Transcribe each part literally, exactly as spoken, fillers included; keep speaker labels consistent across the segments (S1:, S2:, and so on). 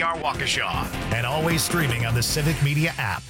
S1: R Waukesha, and always streaming on the Civic Media app.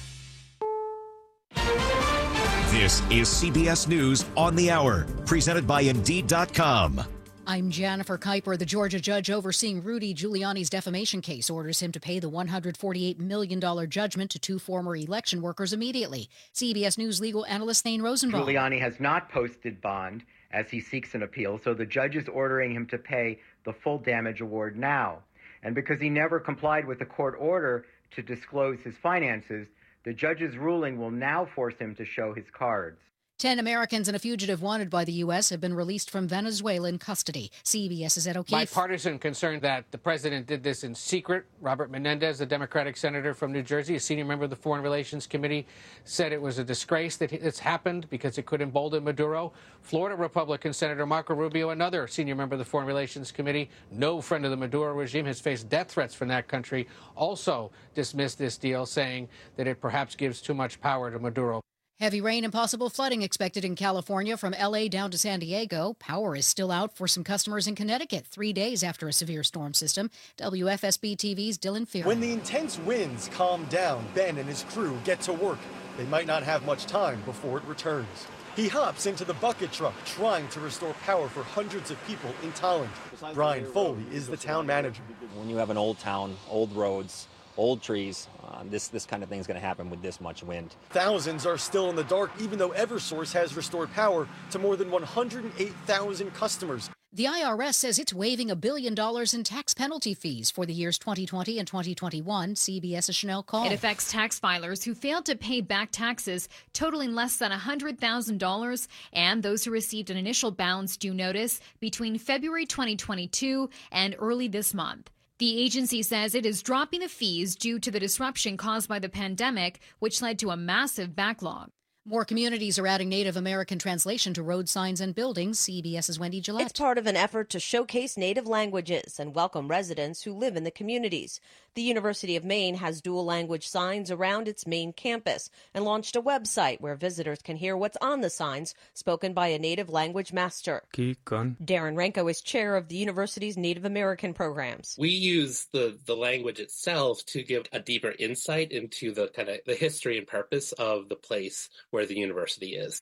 S1: This is C B S News on the Hour, presented by Indeed dot com.
S2: I'm Jennifer Kuiper. The Georgia judge overseeing Rudy Giuliani's defamation case orders him to pay the one hundred forty-eight million dollars judgment to two former election workers immediately. C B S News legal analyst Thane Rosenbaum.
S3: Giuliani has not posted bond as he seeks an appeal, so the judge is ordering him to pay the full damage award now. And because he never complied with the court order to disclose his finances, the judge's ruling will now force him to show his cards.
S2: Ten Americans and a fugitive wanted by the U S have been released from Venezuelan custody. CBS's Ed O'Keefe.
S4: Bipartisan concern that the president did this in secret. Robert Menendez, the Democratic senator from New Jersey, a senior member of the Foreign Relations Committee, said it was a disgrace that it's happened because it could embolden Maduro. Florida Republican Senator Marco Rubio, another senior member of the Foreign Relations Committee, no friend of the Maduro regime, has faced death threats from that country, also dismissed this deal, saying that it perhaps gives too much power to Maduro.
S2: Heavy rain and possible flooding expected in California from L A down to San Diego. Power is still out for some customers in Connecticut three days after a severe storm system. W F S B T V's Dylan Fear.
S5: When the intense winds calm down, Ben and his crew get to work. They might not have much time before it returns. He hops into the bucket truck, trying to restore power for hundreds of people in Tolland. Brian Foley is the town manager.
S6: When you have an old town, old roads, old trees, uh, this this kind of thing is going to happen with this much wind.
S5: Thousands are still in the dark, even though Eversource has restored power to more than one hundred eight thousand customers.
S2: The I R S says it's waiving a billion dollars in tax penalty fees for the years twenty twenty and twenty twenty-one. CBS's Chanel Call.
S7: It affects tax filers who failed to pay back taxes totaling less than one hundred thousand dollars and those who received an initial balance due notice between February twenty twenty-two and early this month. The agency says it is dropping the fees due to the disruption caused by the pandemic, which led to a massive backlog.
S2: More communities are adding Native American translation to road signs and buildings. CBS's Wendy Gillette.
S8: It's part of an effort to showcase Native languages and welcome residents who live in the communities. The University of Maine has dual language signs around its main campus and launched a website where visitors can hear what's on the signs spoken by a Native language master. Darren Renko is chair of the university's Native American programs.
S9: We use the, the language itself to give a deeper insight into the kind of the history and purpose of the place where the university is.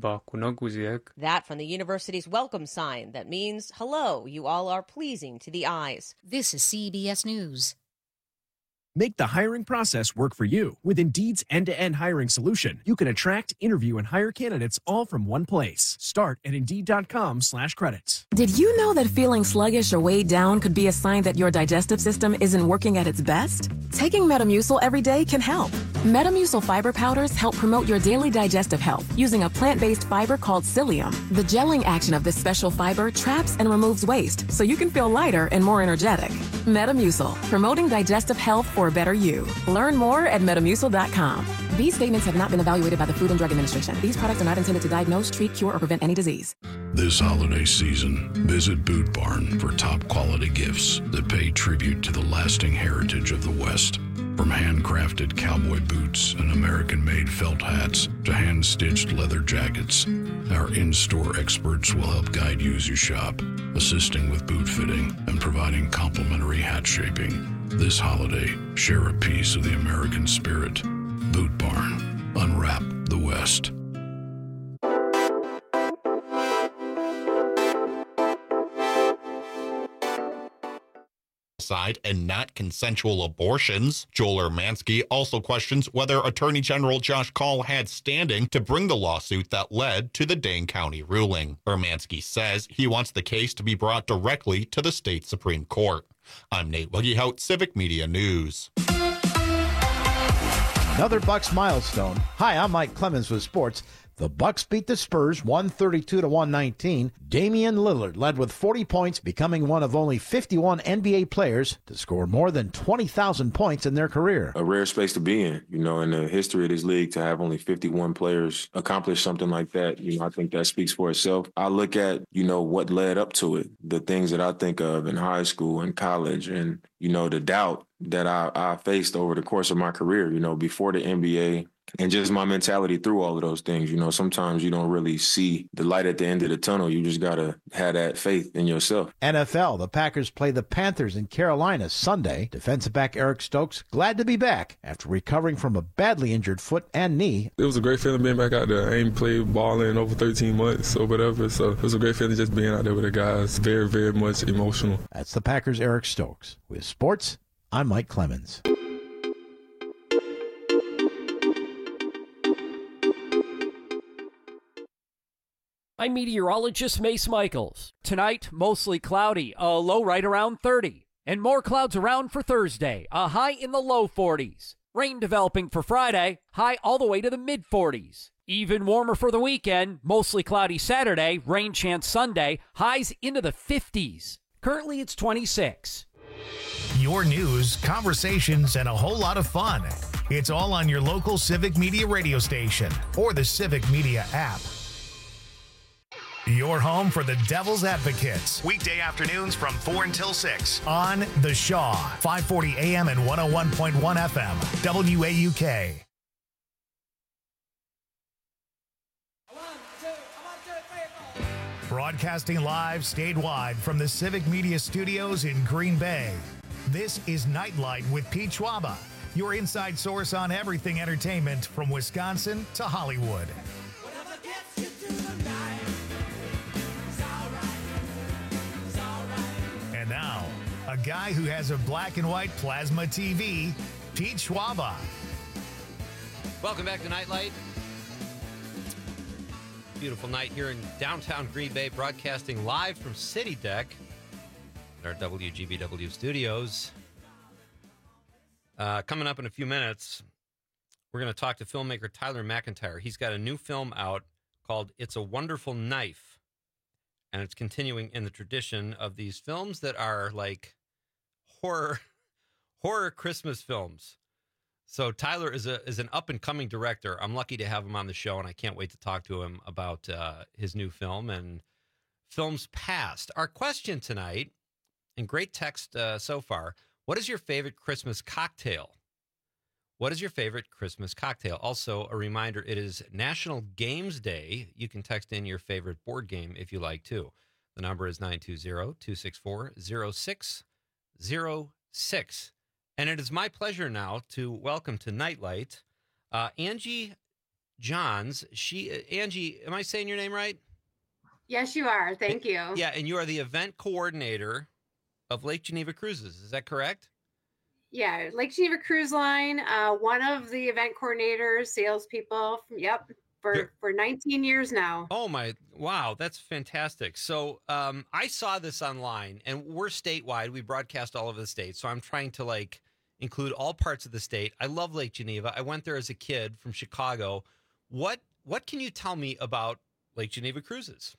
S8: That from the university's welcome sign that means, hello, you all are pleasing to the eyes.
S2: This is C B S News.
S10: Make the hiring process work for you. With Indeed's end-to-end hiring solution, you can attract, interview, and hire candidates all from one place. Start at Indeed.com slash credits.
S11: Did you know that feeling sluggish or weighed down could be a sign that your digestive system isn't working at its best? Taking Metamucil every day can help. Metamucil fiber powders help promote your daily digestive health using a plant-based fiber called psyllium. The gelling action of this special fiber traps and removes waste so you can feel lighter and more energetic. Metamucil, promoting digestive health for a better you. Learn more at Metamucil dot com. These statements have not been evaluated by the Food and Drug Administration. These products are not intended to diagnose, treat, cure, or prevent any disease.
S12: This holiday season, visit Boot Barn for top quality gifts that pay tribute to the lasting heritage of the West. From handcrafted cowboy boots and American-made felt hats to hand-stitched leather jackets, our in-store experts will help guide you as you shop, assisting with boot fitting and providing complimentary hat shaping. This holiday, share a piece of the American spirit. Boot Barn. Unwrap the West.
S13: Side and not consensual abortions. Joel Urmanski also questions whether Attorney General Josh Kaul had standing to bring the lawsuit that led to the Dane County ruling. Urmanski says he wants the case to be brought directly to the state Supreme Court. I'm Nate Wuggehout, Civic Media News.
S14: Another Bucks milestone. Hi, I'm Mike Clemens with sports. The Bucks beat the Spurs one thirty-two to one nineteen. Damian Lillard led with forty points, becoming one of only fifty-one N B A players to score more than twenty thousand points in their career.
S15: A rare space to be in, you know, in the history of this league, to have only fifty-one players accomplish something like that. You know, I think that speaks for itself. I look at, you know, what led up to it, the things that I think of in high school and college, and, you know, the doubt that I, I faced over the course of my career. You know, before the N B A, and just my mentality through all of those things. You know, sometimes you don't really see the light at the end of the tunnel. You just got to have that faith in yourself.
S14: N F L, the Packers play the Panthers in Carolina Sunday. Defensive back Eric Stokes glad to be back after recovering from a badly injured foot and knee.
S16: It was a great feeling being back out there. I ain't played ball in over thirteen months or whatever, so it was a great feeling just being out there with the guys. Very, very much emotional.
S14: That's the Packers' Eric Stokes. With sports, I'm Mike Clemens.
S17: I'm meteorologist Mace Michaels. Tonight, mostly cloudy, a low right around thirty. And more clouds around for Thursday, a high in the low forties. Rain developing for Friday, high all the way to the mid forties. Even warmer for the weekend, mostly cloudy Saturday, rain chance Sunday, highs into the fifties. Currently, it's twenty-six.
S18: Your news, conversations, and a whole lot of fun. It's all on your local Civic Media radio station or the Civic Media app. Your home for the Devil's Advocates. Weekday afternoons from four until six on The Shaw, five forty A M and one oh one point one F M, W A U K. Broadcasting live statewide from the Civic Media Studios in Green Bay. This is Nightlight with Pete Schwaba, your inside source on everything entertainment from Wisconsin to Hollywood. And now, a guy who has a black and white plasma T V, Pete Schwaba.
S19: Welcome back to Nightlight. Beautiful night here in downtown Green Bay, broadcasting live from City Deck at our W G B W studios. Uh, coming up in a few minutes, we're going to talk to filmmaker Tyler McIntyre. He's got a new film out called It's a Wonderful Knife, and it's continuing in the tradition of these films that are like horror, horror Christmas films. So Tyler is a is an up-and-coming director. I'm lucky to have him on the show, and I can't wait to talk to him about uh, his new film and films past. Our question tonight, and great text uh, so far, what is your favorite Christmas cocktail? What is your favorite Christmas cocktail? Also, a reminder, it is National Games Day. You can text in your favorite board game if you like to. The number is nine two zero, two six four, zero six zero six. And it is my pleasure now to welcome to Nightlight uh, Angie Johns. She, uh, Angie, am I saying your name right?
S20: Yes, you are. Thank you.
S19: Yeah, and you are the event coordinator of Lake Geneva Cruises. Is that correct?
S20: Yeah, Lake Geneva Cruise Line, uh, one of the event coordinators, salespeople. From, yep, for, for nineteen years now.
S19: Oh, my. Wow, that's fantastic. So um, I saw this online, and we're statewide. We broadcast all over the state, so I'm trying to, like, include all parts of the state. I love Lake Geneva. I went there as a kid from Chicago. What What can you tell me about Lake Geneva Cruises?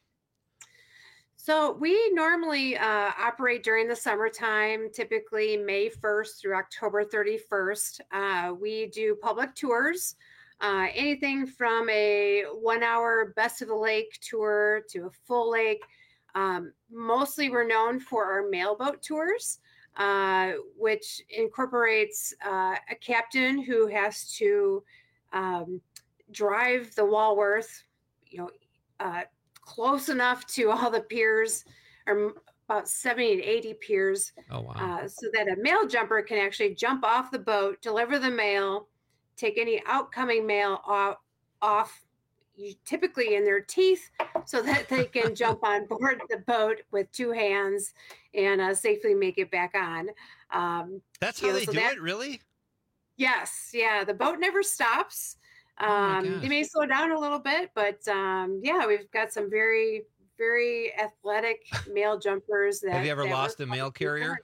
S20: So we normally uh, operate during the summertime, typically May first through October thirty-first. Uh, we do public tours, uh, anything from a one-hour Best of the Lake tour to a full lake. Um, mostly we're known for our mailboat tours, uh, which incorporates uh, a captain who has to um, drive the Walworth, you know, uh, close enough to all the piers, or about seventy to eighty piers.
S19: Oh, wow.
S20: Uh, so that a mail jumper can actually jump off the boat, deliver the mail, take any outcoming mail off, off typically in their teeth, so that they can jump on board the boat with two hands and uh, safely make it back on. Um,
S19: That's how
S20: you know,
S19: they
S20: so
S19: do
S20: that,
S19: it, really?
S20: Yes. Yeah. The boat never stops.
S19: Oh
S20: Um, they may slow down a little bit, but um, yeah, we've got some very, very athletic male jumpers. That
S19: Have you ever
S20: that
S19: lost
S20: work
S19: a mail carrier?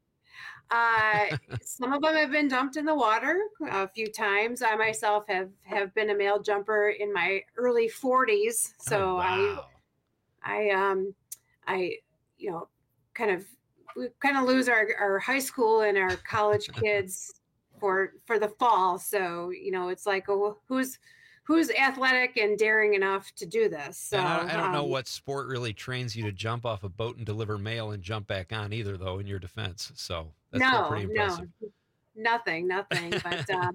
S20: Uh, some of them have been dumped in the water a few times. I myself have, have been a male jumper in my early forties. So
S19: Oh, wow.
S20: I, I, um, I, you know, kind of, we kind of lose our, our high school and our college kids for, for the fall. So, you know, it's like, oh, who's, who's athletic and daring enough to do this? So
S19: And I, I don't know
S20: um,
S19: what sport really trains you to jump off a boat and deliver mail and jump back on either, though, in your defense. So that's still
S20: no,
S19: pretty
S20: no,
S19: impressive.
S20: nothing, nothing. But um,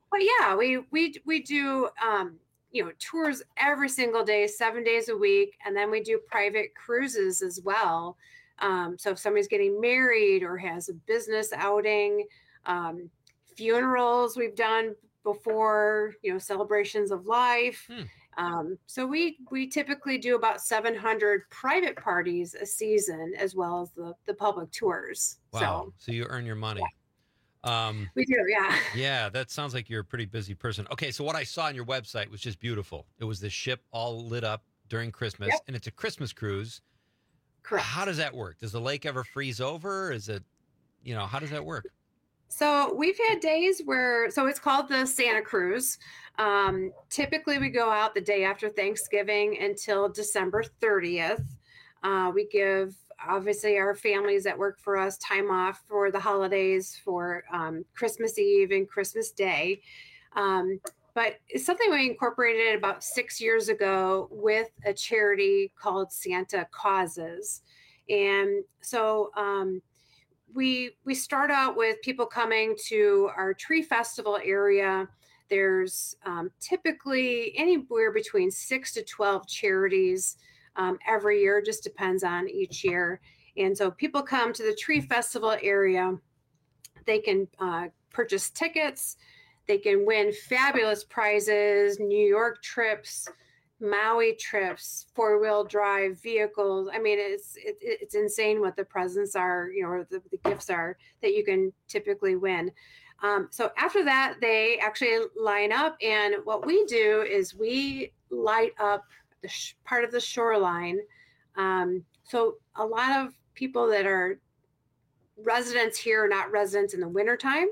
S20: But yeah, we we we do um, you know tours every single day, seven days a week, and then we do private cruises as well. Um, so if somebody's getting married or has a business outing, um, funerals we've done before, you know, celebrations of life.
S19: Hmm.
S20: Um, so we we typically do about seven hundred private parties a season, as well as the the public tours.
S19: Wow.
S20: So,
S19: So you earn your money.
S20: Yeah.
S19: Um,
S20: we do, yeah.
S19: yeah, that sounds like you're a pretty busy person. Okay, so what I saw on your website was just beautiful. It was the ship all lit up during Christmas,
S20: Yep.
S19: and it's a Christmas cruise.
S20: Correct.
S19: How does that work? Does the lake ever freeze over? Is it, you know, how does that work?
S20: So we've had days where, so it's called the Santa Cruise. Um, typically, we go out the day after Thanksgiving until December thirtieth. Uh, we give, obviously, our families that work for us time off for the holidays, for um, Christmas Eve and Christmas Day. Um, but it's something we incorporated about six years ago with a charity called Santa Causes. And so, um, we we start out with people coming to our tree festival area. There's um, typically anywhere between six to twelve charities um, every year, just depends on each year. And so people come to the tree festival area. They can uh, purchase tickets. They can win fabulous prizes, New York trips, Maui trips, four-wheel drive vehicles. I mean, it's it, it's insane what the presents are, you know, or the, the gifts are that you can typically win. Um, so after that, they actually line up, and what we do is we light up the sh- part of the shoreline. Um, so a lot of people that are residents here are not residents in the wintertime.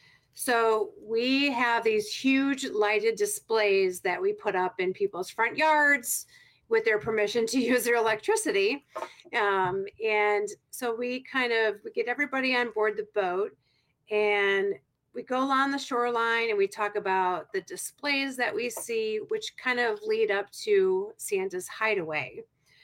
S20: So we have these huge lighted displays that we put up in people's front yards with their permission to use their electricity. Um, and so we kind of we get everybody on board the boat, and we go along the shoreline and we talk about the displays that we see, which kind of lead up to Santa's Hideaway.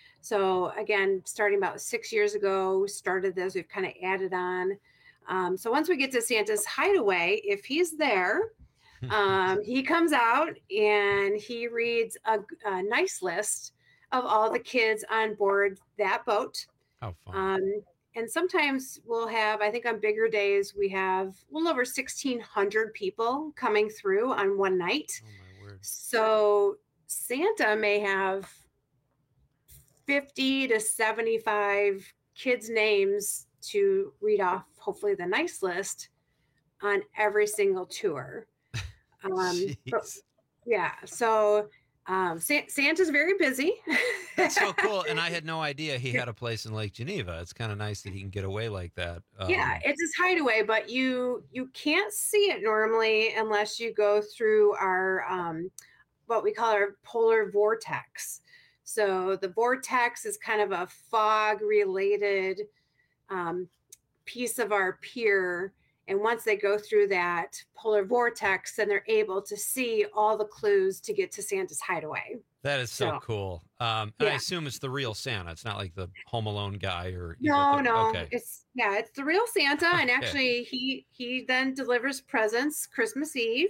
S20: So again, starting about six years ago, we started this, we've kind of added on. Um, so once we get to Santa's Hideaway, if he's there, um, he comes out and he reads a, a nice list of all the kids on board that boat.
S19: How fun.
S20: Um, and sometimes we'll have, I think on bigger days, we have a little over sixteen hundred people coming through on one night.
S19: Oh, my word.
S20: So Santa may have fifty to seventy-five kids' names to read off, hopefully the nice list on every single tour. Um, but, yeah. So um, Sa- Santa's very busy.
S19: That's so cool. And I had no idea he had a place in Lake Geneva. It's kind of nice that he can get away like that. Um,
S20: yeah, it's his hideaway, but you you can't see it normally unless you go through our um, what we call our polar vortex. So the vortex is kind of a fog related um, piece of our pier. And once they go through that polar vortex, then they're able to see all the clues to get to Santa's Hideaway.
S19: That is so,
S20: So,
S19: cool. Um, and I
S20: yeah.
S19: assume it's the real Santa. It's not like the Home Alone guy or you
S20: No,
S19: got the-
S20: no,
S19: Okay.
S20: it's yeah, it's the real Santa, and
S19: Okay.
S20: actually, he he then delivers presents Christmas Eve.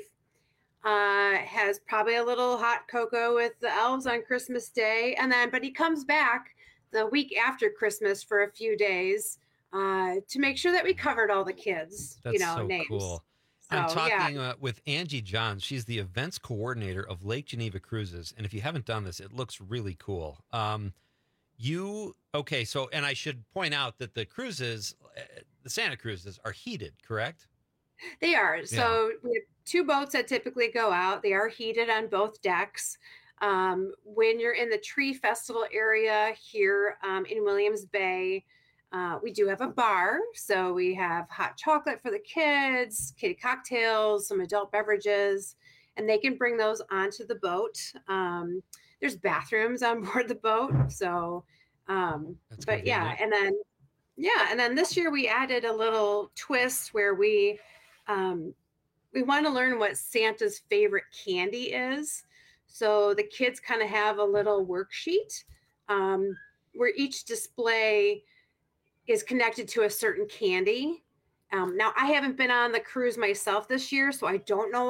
S20: Uh, has probably a little hot cocoa with the elves on Christmas Day, and then but he comes back the week after Christmas for a few days uh, to make sure that we covered all the kids.
S19: That's
S20: you know,
S19: so
S20: names.
S19: cool. I'm
S20: So,
S19: talking
S20: yeah.
S19: uh, with Angie Johns. She's the events coordinator of Lake Geneva Cruises. And if you haven't done this, it looks really cool. Um, you, okay, so, and I should point out that the cruises, uh, the Santa cruises are heated, correct?
S20: They are. So we have two boats that typically go out. They are heated on both decks. Um, when you're in the Tree Festival area here um, in Williams Bay, uh, we do have a bar. So we have hot chocolate for the kids, kitty cocktails, some adult beverages, and they can bring those onto the boat. Um, there's bathrooms on board the boat. So, um,
S19: That's
S20: but yeah,
S19: convenient.
S20: and then yeah, and then this year we added a little twist where we um, we want to learn what Santa's favorite candy is. So the kids kind of have a little worksheet um, where each display is connected to a certain candy. Um, now, I haven't been on the cruise myself this year, so I don't know what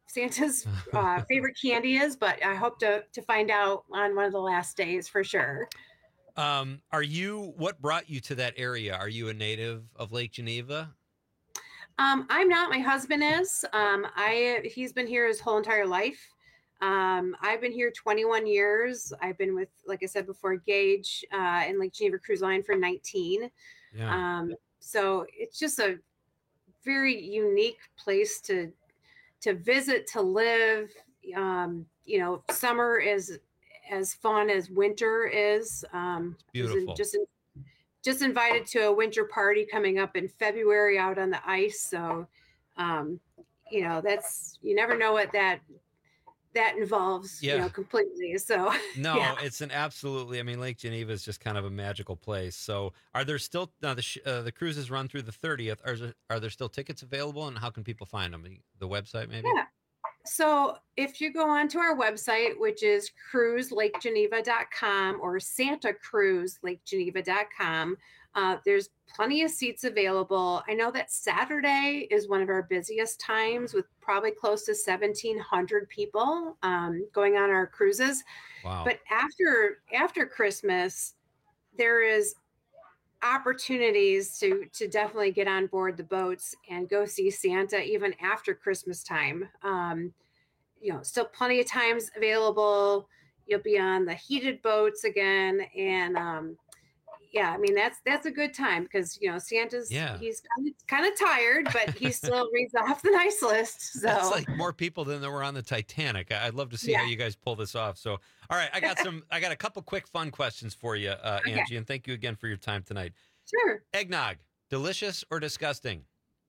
S20: Santa's uh, favorite candy is, but I hope to to find out on one of the last days for sure.
S19: Um, are you, what brought you to that area? Are you a native of Lake Geneva?
S20: Um, I'm not. My husband is. Um, I he's been here his whole entire life. Um, I've been here twenty-one years. I've been with, like I said before, Gage uh, and Lake Geneva Cruise Line for nineteen.
S19: Yeah.
S20: Um, so it's just a very unique place to to visit, to live. Um, you know, summer is as fun as winter is. Um,
S19: beautiful.
S20: Just just invited to a winter party coming up in February out on the ice. So, um, you know, that's, you never know what that that involves,
S19: Yeah.
S20: you know, completely. So
S19: No,
S20: yeah.
S19: it's an absolutely, I mean, Lake Geneva is just kind of a magical place. So are there still, now the, sh- uh, the cruises run through the thirtieth. Are there, are there still tickets available, and how can people find them? The website maybe?
S20: Yeah. So if you go onto our website, which is cruise lake geneva dot com or santa cruise lake geneva dot com, uh, there's plenty of seats available. I know that Saturday is one of our busiest times with probably close to seventeen hundred people um, going on our cruises.
S19: Wow.
S20: But after after Christmas, there is opportunities to to definitely get on board the boats and go see Santa even after Christmas time. Um, you know, still plenty of times available. You'll be on the heated boats again, and um, yeah, I mean that's that's a good time because you know Santa's
S19: Yeah.
S20: he's kind of, kind of tired, but he still reads off the nice list. So
S19: That's like more people than there were on the Titanic. I- I'd love to see how
S20: Yeah.
S19: you guys pull this off. So, all right, I got some, I got a couple quick fun questions for you, uh,
S20: Okay.
S19: Angie, and thank you again for your time tonight.
S20: sure.
S19: Eggnog, delicious or disgusting?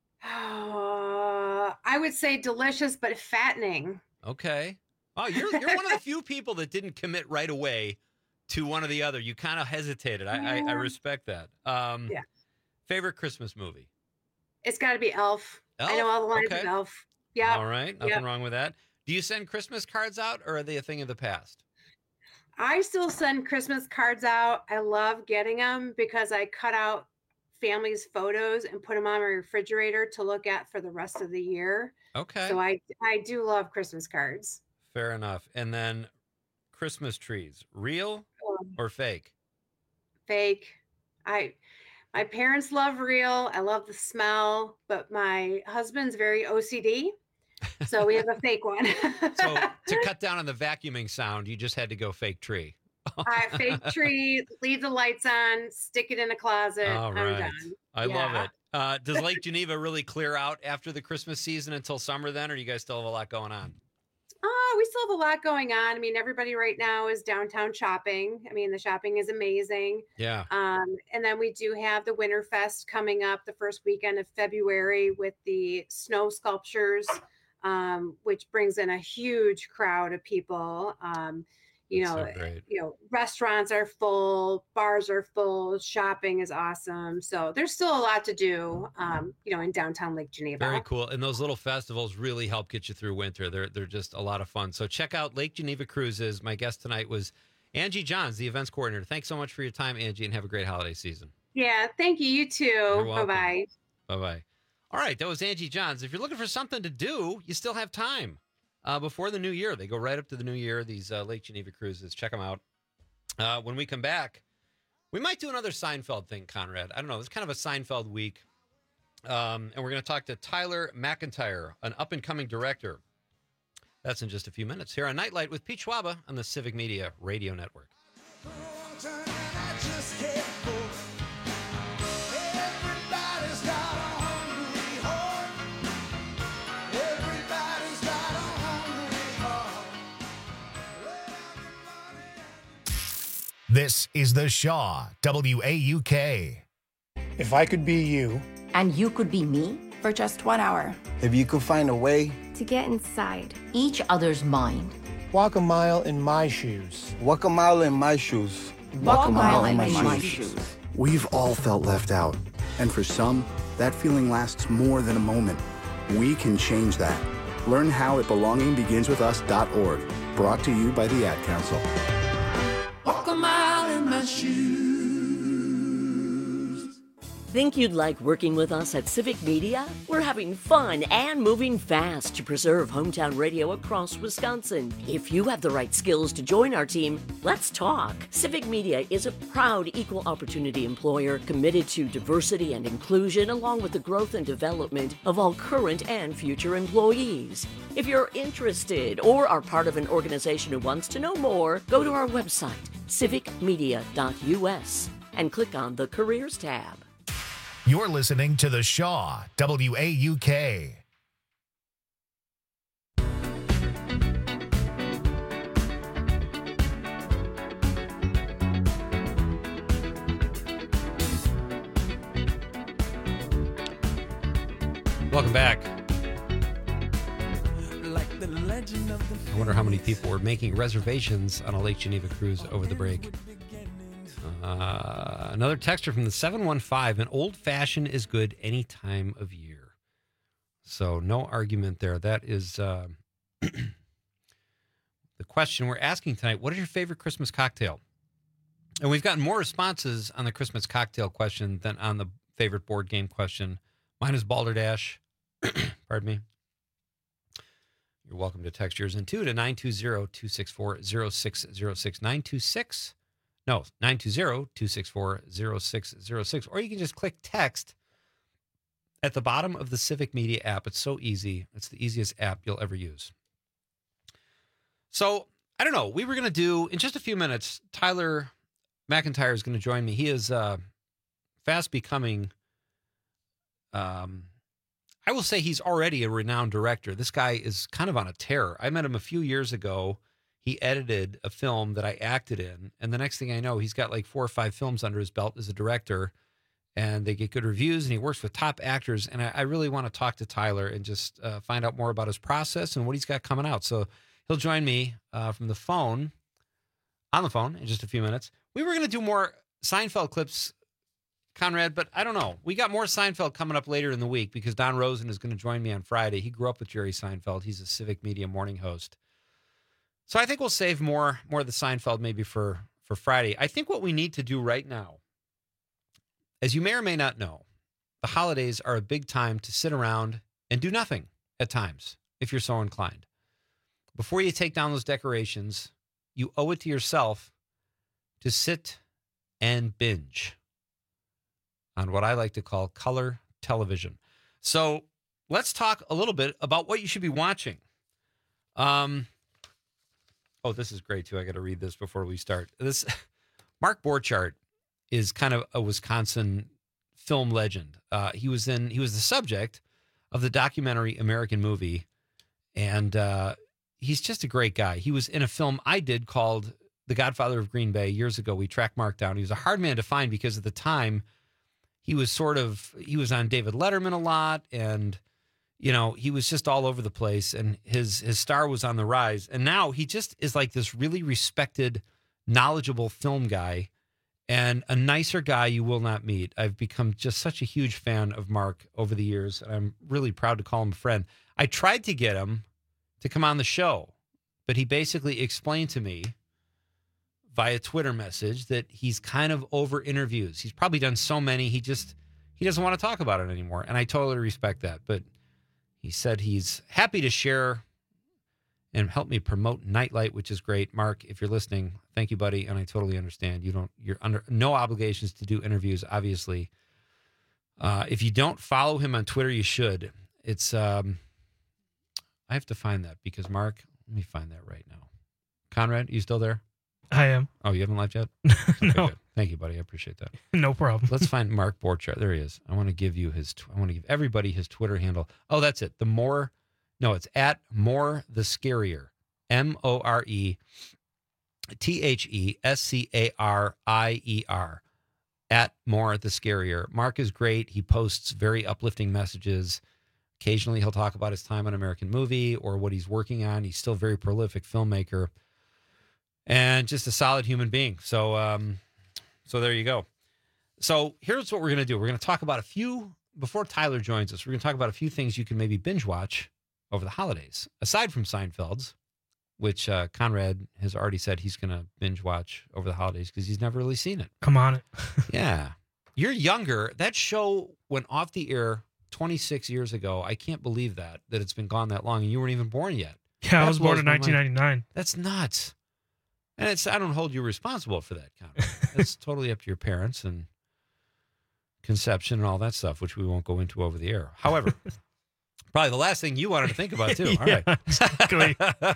S20: Uh, I would say delicious but fattening.
S19: Okay. Oh, you're you're one of the few people that didn't commit right away to one or the other. You kind of hesitated. I, I I
S20: Yeah.
S19: respect that. Um,
S20: Yeah.
S19: Favorite Christmas movie?
S20: It's got to be Elf. I know all the lines
S19: Okay.
S20: of Elf. Yeah.
S19: All right. Nothing wrong with that. Do you send Christmas cards out, or are they a thing of the past?
S20: I still send Christmas cards out. I love getting them because I cut out families' photos and put them on my refrigerator to look at for the rest of the year.
S19: Okay.
S20: So I I do love Christmas cards.
S19: Fair enough. And then Christmas trees, real
S20: Um,
S19: or fake?
S20: Fake. I my parents love real. I love the smell, but my husband's very O C D. So we have a fake one.
S19: So to cut down on the vacuuming sound, you just had to go fake tree.
S20: I fake tree, leave the lights on, stick it in a closet.
S19: All
S20: I'm
S19: right.
S20: done.
S19: I love
S20: Yeah.
S19: it. Uh, does Lake Geneva really clear out after the Christmas season until summer then, or you guys still have a lot going on?
S20: Oh, we still have a lot going on. I mean, everybody right now is downtown shopping. I mean, the shopping is amazing.
S19: Yeah.
S20: Um, and then we do have the Winter Fest coming up the first weekend of February with the snow sculptures, um, which brings in a huge crowd of people. Um, you
S19: That's
S20: know,
S19: so great.
S20: you know, restaurants are full, bars are full, shopping is awesome. So there's still a lot to do, um, you know, in downtown Lake Geneva.
S19: Very cool. And those little festivals really help get you through winter. They're they're just a lot of fun. So check out Lake Geneva Cruises. My guest tonight was Angie Johns, the events coordinator. Thanks so much for your time, Angie, and have a great holiday season.
S20: Yeah, thank you. You too. Bye
S19: welcome.
S20: bye.
S19: Bye-bye. All right, that was Angie Johns. If you're looking for something to do, you still have time. Uh, before the new year, they go right up to the new year, these uh, Lake Geneva cruises. Check them out. Uh, when we come back, we might do another Seinfeld thing, Conrad. I don't know. It's kind of a Seinfeld week. Um, and we're going to talk to Tyler McIntyre, an up-and-coming director. That's in just a few minutes here on Nightlight with Pete Schwaba on the Civic Media Radio Network.
S18: This is the Shaw, W A U K.
S21: If I could be you.
S22: And you could be me?
S23: For just one hour.
S21: If you could find a way.
S23: To get inside.
S22: Each other's mind.
S21: Walk a mile in my shoes.
S24: Walk a mile in my shoes.
S22: Walk, Walk a mile, mile in, in my, my shoes. shoes.
S25: We've all felt left out. And for some, that feeling lasts more than a moment. We can change that. Learn how at belonging begins with us dot org. Brought to you by the Ad Council.
S26: Walk a mile in my shoes.
S1: Think you'd like working with us at Civic Media? We're having fun and moving fast to preserve hometown radio across Wisconsin. If you have the right skills to join our team, let's talk. Civic Media is a proud equal opportunity employer committed to diversity and inclusion, along with the growth and development of all current and future employees. If you're interested or are part of an organization who wants to know more, go to our website, civic media dot u s, and click on the Careers tab.
S18: You're listening to The Shaw, W A U K.
S19: Welcome back. I wonder how many people were making reservations on a Lake Geneva cruise over the break. Uh, another texter from the seven one five, an old-fashioned is good any time of year. So no argument there. That is uh, the question we're asking tonight. What is your favorite Christmas cocktail? And we've gotten more responses on the Christmas cocktail question than on the favorite board game question. Mine is Balderdash. Pardon me. You're welcome to text yours in too to nine two zero, two six four, zero six zero six, nine two six No, nine two zero, two six four, zero six zero six. Or you can just click text at the bottom of the Civic Media app. It's so easy. It's the easiest app you'll ever use. So, I don't know. We were going to do, in just a few minutes, Tyler McIntyre is going to join me. He is uh, fast becoming, um, I will say he's already a renowned director. This guy is kind of on a tear. I met him a few years ago. He edited a film that I acted in, and the next thing I know, he's got like four or five films under his belt as a director, and they get good reviews, and he works with top actors, and I, I really want to talk to Tyler and just uh, find out more about his process and what he's got coming out. So he'll join me uh, from the phone, on the phone in just a few minutes. We were going to do more Seinfeld clips, Conrad, but I don't know. We got more Seinfeld coming up later in the week because Don Rosen is going to join me on Friday. He grew up with Jerry Seinfeld. He's a Civic Media morning host. So I think we'll save more more of the Seinfeld maybe for, for Friday. I think what we need to do right now, as you may or may not know, the holidays are a big time to sit around and do nothing at times, if you're so inclined. Before you take down those decorations, you owe it to yourself to sit and binge on what I like to call color television. So let's talk a little bit about what you should be watching. Um... Oh, this is great, too. I got to read this before we start. This Mark Borchardt is kind of a Wisconsin film legend. Uh, he was in. He was the subject of the documentary American Movie, and uh, he's just a great guy. He was in a film I did called The Godfather of Green Bay years ago. We tracked Mark down. He was a hard man to find because at the time he was sort of he was on David Letterman a lot, and you know, he was just all over the place, and his his star was on the rise. And now he just is like this really respected, knowledgeable film guy, and a nicer guy you will not meet. I've become just such a huge fan of Mark over the years, and I'm really proud to call him a friend. I tried to get him to come on the show, but he basically explained to me via Twitter message that he's kind of over interviews. He's probably done so many, he just he doesn't want to talk about it anymore, and I totally respect that, but he said he's happy to share and help me promote Nightlight, which is great. Mark, if you're listening, thank you, buddy. And I totally understand. You don't, you're under no obligations to do interviews, obviously. Uh, if you don't follow him on Twitter, you should. It's, um, I have to find that because Mark, let me find that right now. Conrad, you still there?
S3: I am.
S19: Oh, you haven't left yet? Okay,
S3: no.
S19: Good. Thank you, buddy. I appreciate that.
S3: No problem.
S19: Let's find Mark Borchardt. There he is. I want to give you his, I want to give everybody his Twitter handle. Oh, that's it. The more, no, it's at More the Scarier. M O R E T H E S C A R I E R. At More the Scarier. Mark is great. He posts very uplifting messages. Occasionally he'll talk about his time on American Movie or what he's working on. He's still a very prolific filmmaker and just a solid human being. So, um, so there you go. So here's what we're going to do. We're going to talk about a few, before Tyler joins us, we're going to talk about a few things you can maybe binge watch over the holidays, aside from Seinfeld's, which uh, Conrad has already said he's going to binge watch over the holidays because he's never really seen it.
S3: Come on it.
S19: Yeah. You're younger. That show went off the air twenty-six years ago. I can't believe that, that it's been gone that long, and you weren't even born yet.
S3: Yeah,
S19: That
S3: I was born
S19: blows
S3: in
S19: my
S3: nineteen
S19: mind.
S3: ninety-nine.
S19: That's nuts. And it's I don't hold you responsible for that, Conrad. It's totally up to your parents and conception and all that stuff, which we won't go into over the air. However, probably the last thing you wanted to think about, too. All
S3: Yeah,
S19: right.
S3: exactly.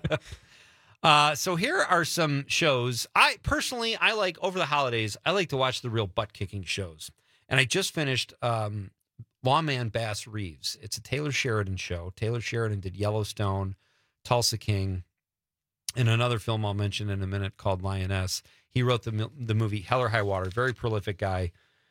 S19: uh, so here are some shows. I personally, I like, over the holidays, I like to watch the real butt-kicking shows. And I just finished um, Lawman Bass Reeves. It's a Taylor Sheridan show. Taylor Sheridan did Yellowstone, Tulsa King, and another film I'll mention in a minute called Lioness. He wrote the the movie Hell or High Water. Very prolific guy.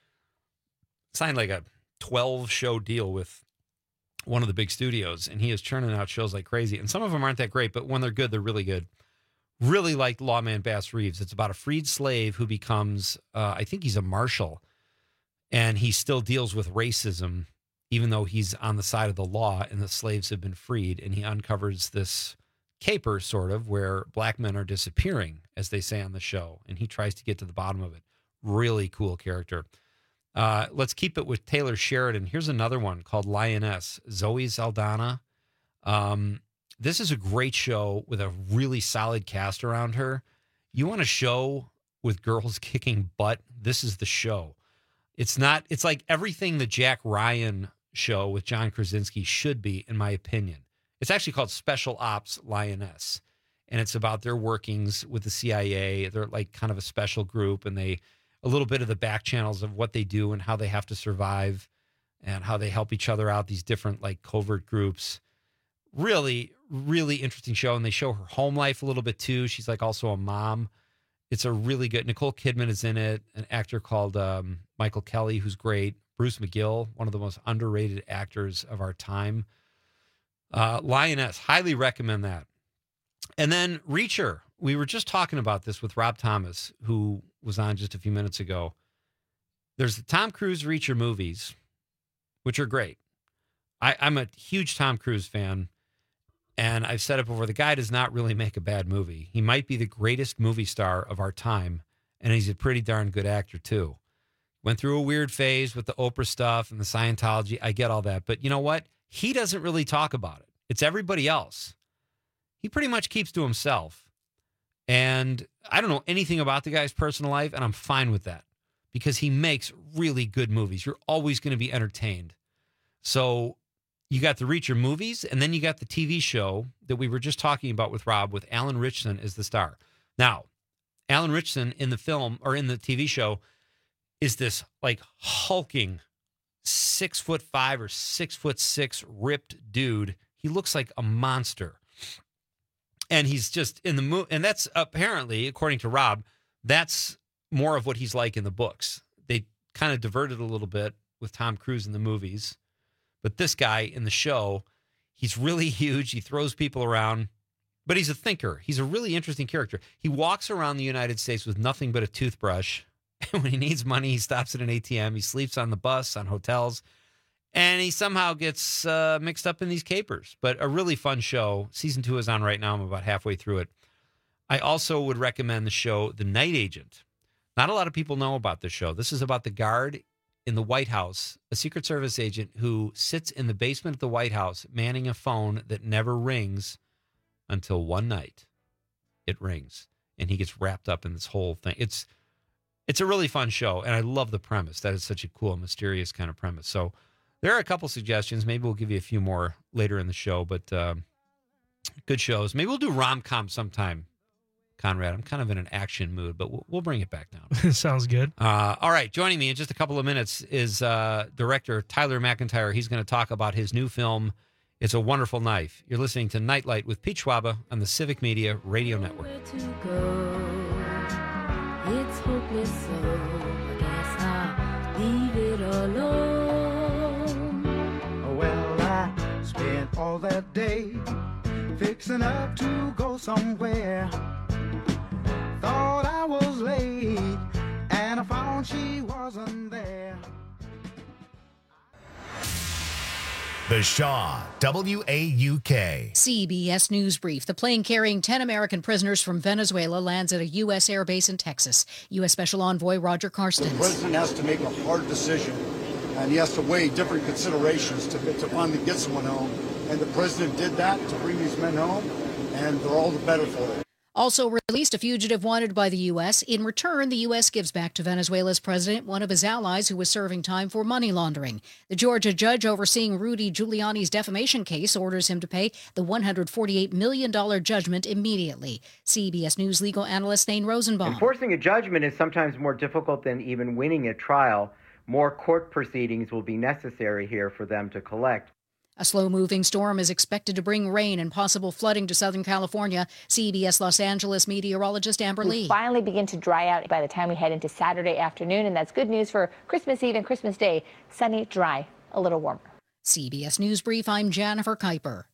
S19: Signed like a twelve-show deal with one of the big studios, and he is churning out shows like crazy. And some of them aren't that great, but when they're good, they're really good. Really like Lawman Bass Reeves. It's about a freed slave who becomes, uh, I think he's a marshal, and he still deals with racism, even though he's on the side of the law and the slaves have been freed. And he uncovers this caper, sort of, where black men are disappearing, as they say on the show, and he tries to get to the bottom of it. Really cool character. Uh, let's keep it with Taylor Sheridan. Here's another one called Lioness. Zoe Saldana. Um, this is a great show with a really solid cast around her. You want a show with girls kicking butt? This is the show. It's not. It's like everything the Jack Ryan show with John Krasinski should be, in my opinion. It's actually called Special Ops Lioness, and it's about their workings with the C I A. They're like kind of a special group, and they a little bit of the back channels of what they do and how they have to survive and how they help each other out, these different like covert groups. Really, really interesting show, and they show her home life a little bit too. She's like also a mom. It's a really good. Nicole Kidman is in it, an actor called um, Michael Kelly, who's great. Bruce McGill, one of the most underrated actors of our time. Uh, Lioness, highly recommend that. And then Reacher. We were just talking about this with Rob Thomas, who was on just a few minutes ago. There's the Tom Cruise Reacher movies, which are great. I, I'm a huge Tom Cruise fan, and I've said it before, the guy does not really make a bad movie. He might be the greatest movie star of our time, and he's a pretty darn good actor, too. Went through a weird phase with the Oprah stuff and the Scientology. I get all that. But you know what? He doesn't really talk about it. It's everybody else. He pretty much keeps to himself. And I don't know anything about the guy's personal life, and I'm fine with that because he makes really good movies. You're always going to be entertained. So you got the Reacher movies, and then you got the T V show that we were just talking about with Rob with Alan Ritchson as the star. Now, Alan Ritchson in the film or in the T V show is this like hulking six foot five or six foot six ripped dude. He looks like a monster. And he's just in the movie. And that's apparently, according to Rob, that's more of what he's like in the books. They kind of diverted a little bit with Tom Cruise in the movies. But this guy in the show, he's really huge. He throws people around, but he's a thinker. He's a really interesting character. He walks around the United States with nothing but a toothbrush. And when he needs money, he stops at an A T M. He sleeps on the bus, on hotels, and he somehow gets uh, mixed up in these capers. But a really fun show. Season two is on right now. I'm about halfway through it. I also would recommend the show The Night Agent. Not a lot of people know about this show. This is about the guard in the White House, a Secret Service agent who sits in the basement of the White House manning a phone that never rings until one night it rings. And he gets wrapped up in this whole thing. It's It's a really fun show, and I love the premise. That is such a cool, mysterious kind of premise. So there are a couple suggestions. Maybe we'll give you a few more later in the show, but um, good shows. Maybe we'll do rom-com sometime, Conrad. I'm kind of in an action mood, but we'll, we'll bring it back down.
S3: Sounds good.
S19: Uh, all right, joining me in just a couple of minutes is uh, director Tyler McIntyre. He's going to talk about his new film, It's a Wonderful Knife. You're listening to Nightlight with Pete Schwaba on the Civic Media Radio Network.
S4: It's hopeless, so I guess I'll leave it alone.
S5: Well, I spent all that day fixing up to go somewhere. Thought I was late, and I found she wasn't there.
S18: The Shaw, W A U K.
S2: C B S News Brief. The plane carrying ten American prisoners from Venezuela lands at a U S air base in Texas. U S Special Envoy Roger Carstens.
S3: The president has to make a hard decision, and he has to weigh different considerations to, to finally get someone home. And the president did that to bring these men home, and they're all the better for it.
S2: Also released a fugitive wanted by the U S. In return, the U S gives back to Venezuela's president one of his allies who was serving time for money laundering. The Georgia judge overseeing Rudy Giuliani's defamation case orders him to pay the one hundred forty-eight million dollars judgment immediately. C B S News legal analyst Thane Rosenbaum.
S6: Enforcing a judgment is sometimes more difficult than even winning a trial. More court proceedings will be necessary here for them to collect.
S2: A slow-moving storm is expected to bring rain and possible flooding to Southern California. C B S Los Angeles meteorologist Amber Lee.
S7: We finally begin to dry out by the time we head into Saturday afternoon, and that's good news for Christmas Eve and Christmas Day. Sunny, dry, a little warmer.
S2: C B S News Brief, I'm Jennifer Kuiper.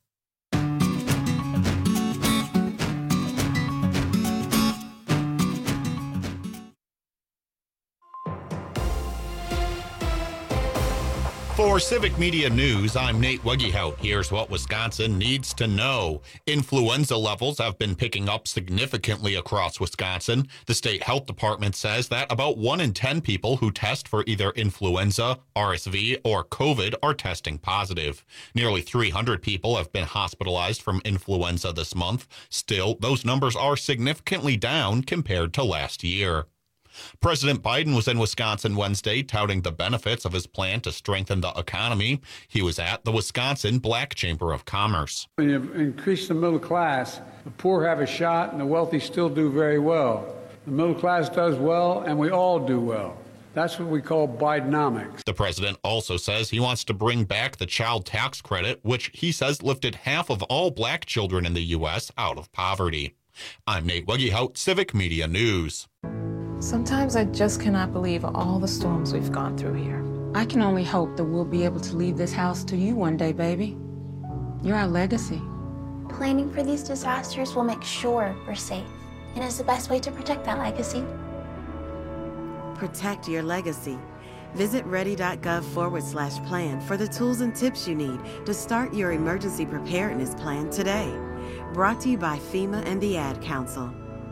S13: For Civic Media News, I'm Nate Wuggehout. Here's what Wisconsin needs to know. Influenza levels have been picking up significantly across Wisconsin. The state health department says that about one in ten people who test for either influenza, R S V, or COVID are testing positive. Nearly three hundred people have been hospitalized from influenza this month. Still, those numbers are significantly down compared to last year. President Biden was in Wisconsin Wednesday touting the benefits of his plan to strengthen the economy. He was at the Wisconsin Black Chamber of Commerce.
S8: When you increase the middle class, the poor have a shot and the wealthy still do very well. The middle class does well and we all do well. That's what we call Bidenomics.
S13: The president also says he wants to bring back the child tax credit, which he says lifted half of all black children in the U S out of poverty. I'm Nate Wuggehout, Civic Media News.
S9: Sometimes I just cannot believe all the storms we've gone through here. I can only hope that we'll be able to leave this house to you one day, baby. You're our legacy.
S26: Planning for these disasters will make sure we're safe, and is the best way to protect that legacy.
S27: Protect your legacy. Visit ready.gov forward slash plan for the tools and tips you need to start your emergency preparedness plan today. Brought to you by FEMA and the Ad Council.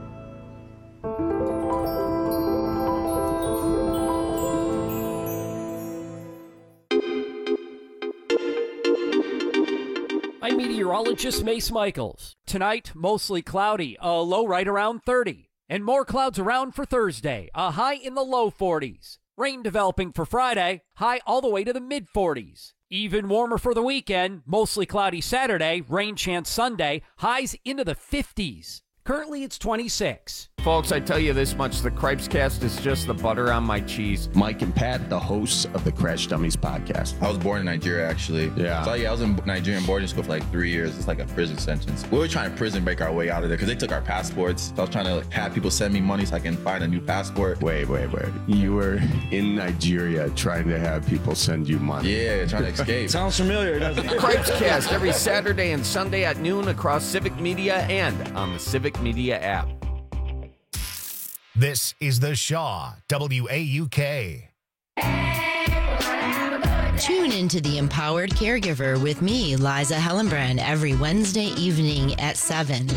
S17: I'm meteorologist Mace Michaels. Tonight, mostly cloudy, a low right around thirty. And more clouds around for Thursday, a high in the low forties. Rain developing for Friday, high all the way to the mid forties. Even warmer for the weekend, mostly cloudy Saturday, rain chance Sunday, highs into the fifties. Currently, it's twenty-six.
S28: Folks, I tell you this much, the Cripes Cast is just the butter on my cheese.
S29: Mike and Pat, the hosts of the Crash Dummies podcast.
S30: I was born in Nigeria, actually.
S29: Yeah.
S30: So, yeah, I was in Nigerian boarding school for like three years. It's like a prison sentence. We were trying to prison break our way out of there because they took our passports. So I was trying to like, have people send me money so I can find a new passport.
S29: Wait, wait, wait. You were in Nigeria trying to have people send you money.
S30: Yeah, trying to escape.
S29: Sounds familiar, doesn't it?
S28: Cripes Cast every Saturday and Sunday at noon across Civic Media and on the Civic Media app.
S18: This is The Shaw, W A U K.
S31: Tune into The Empowered Caregiver with me, Liza Hellenbrand, every Wednesday evening at seven.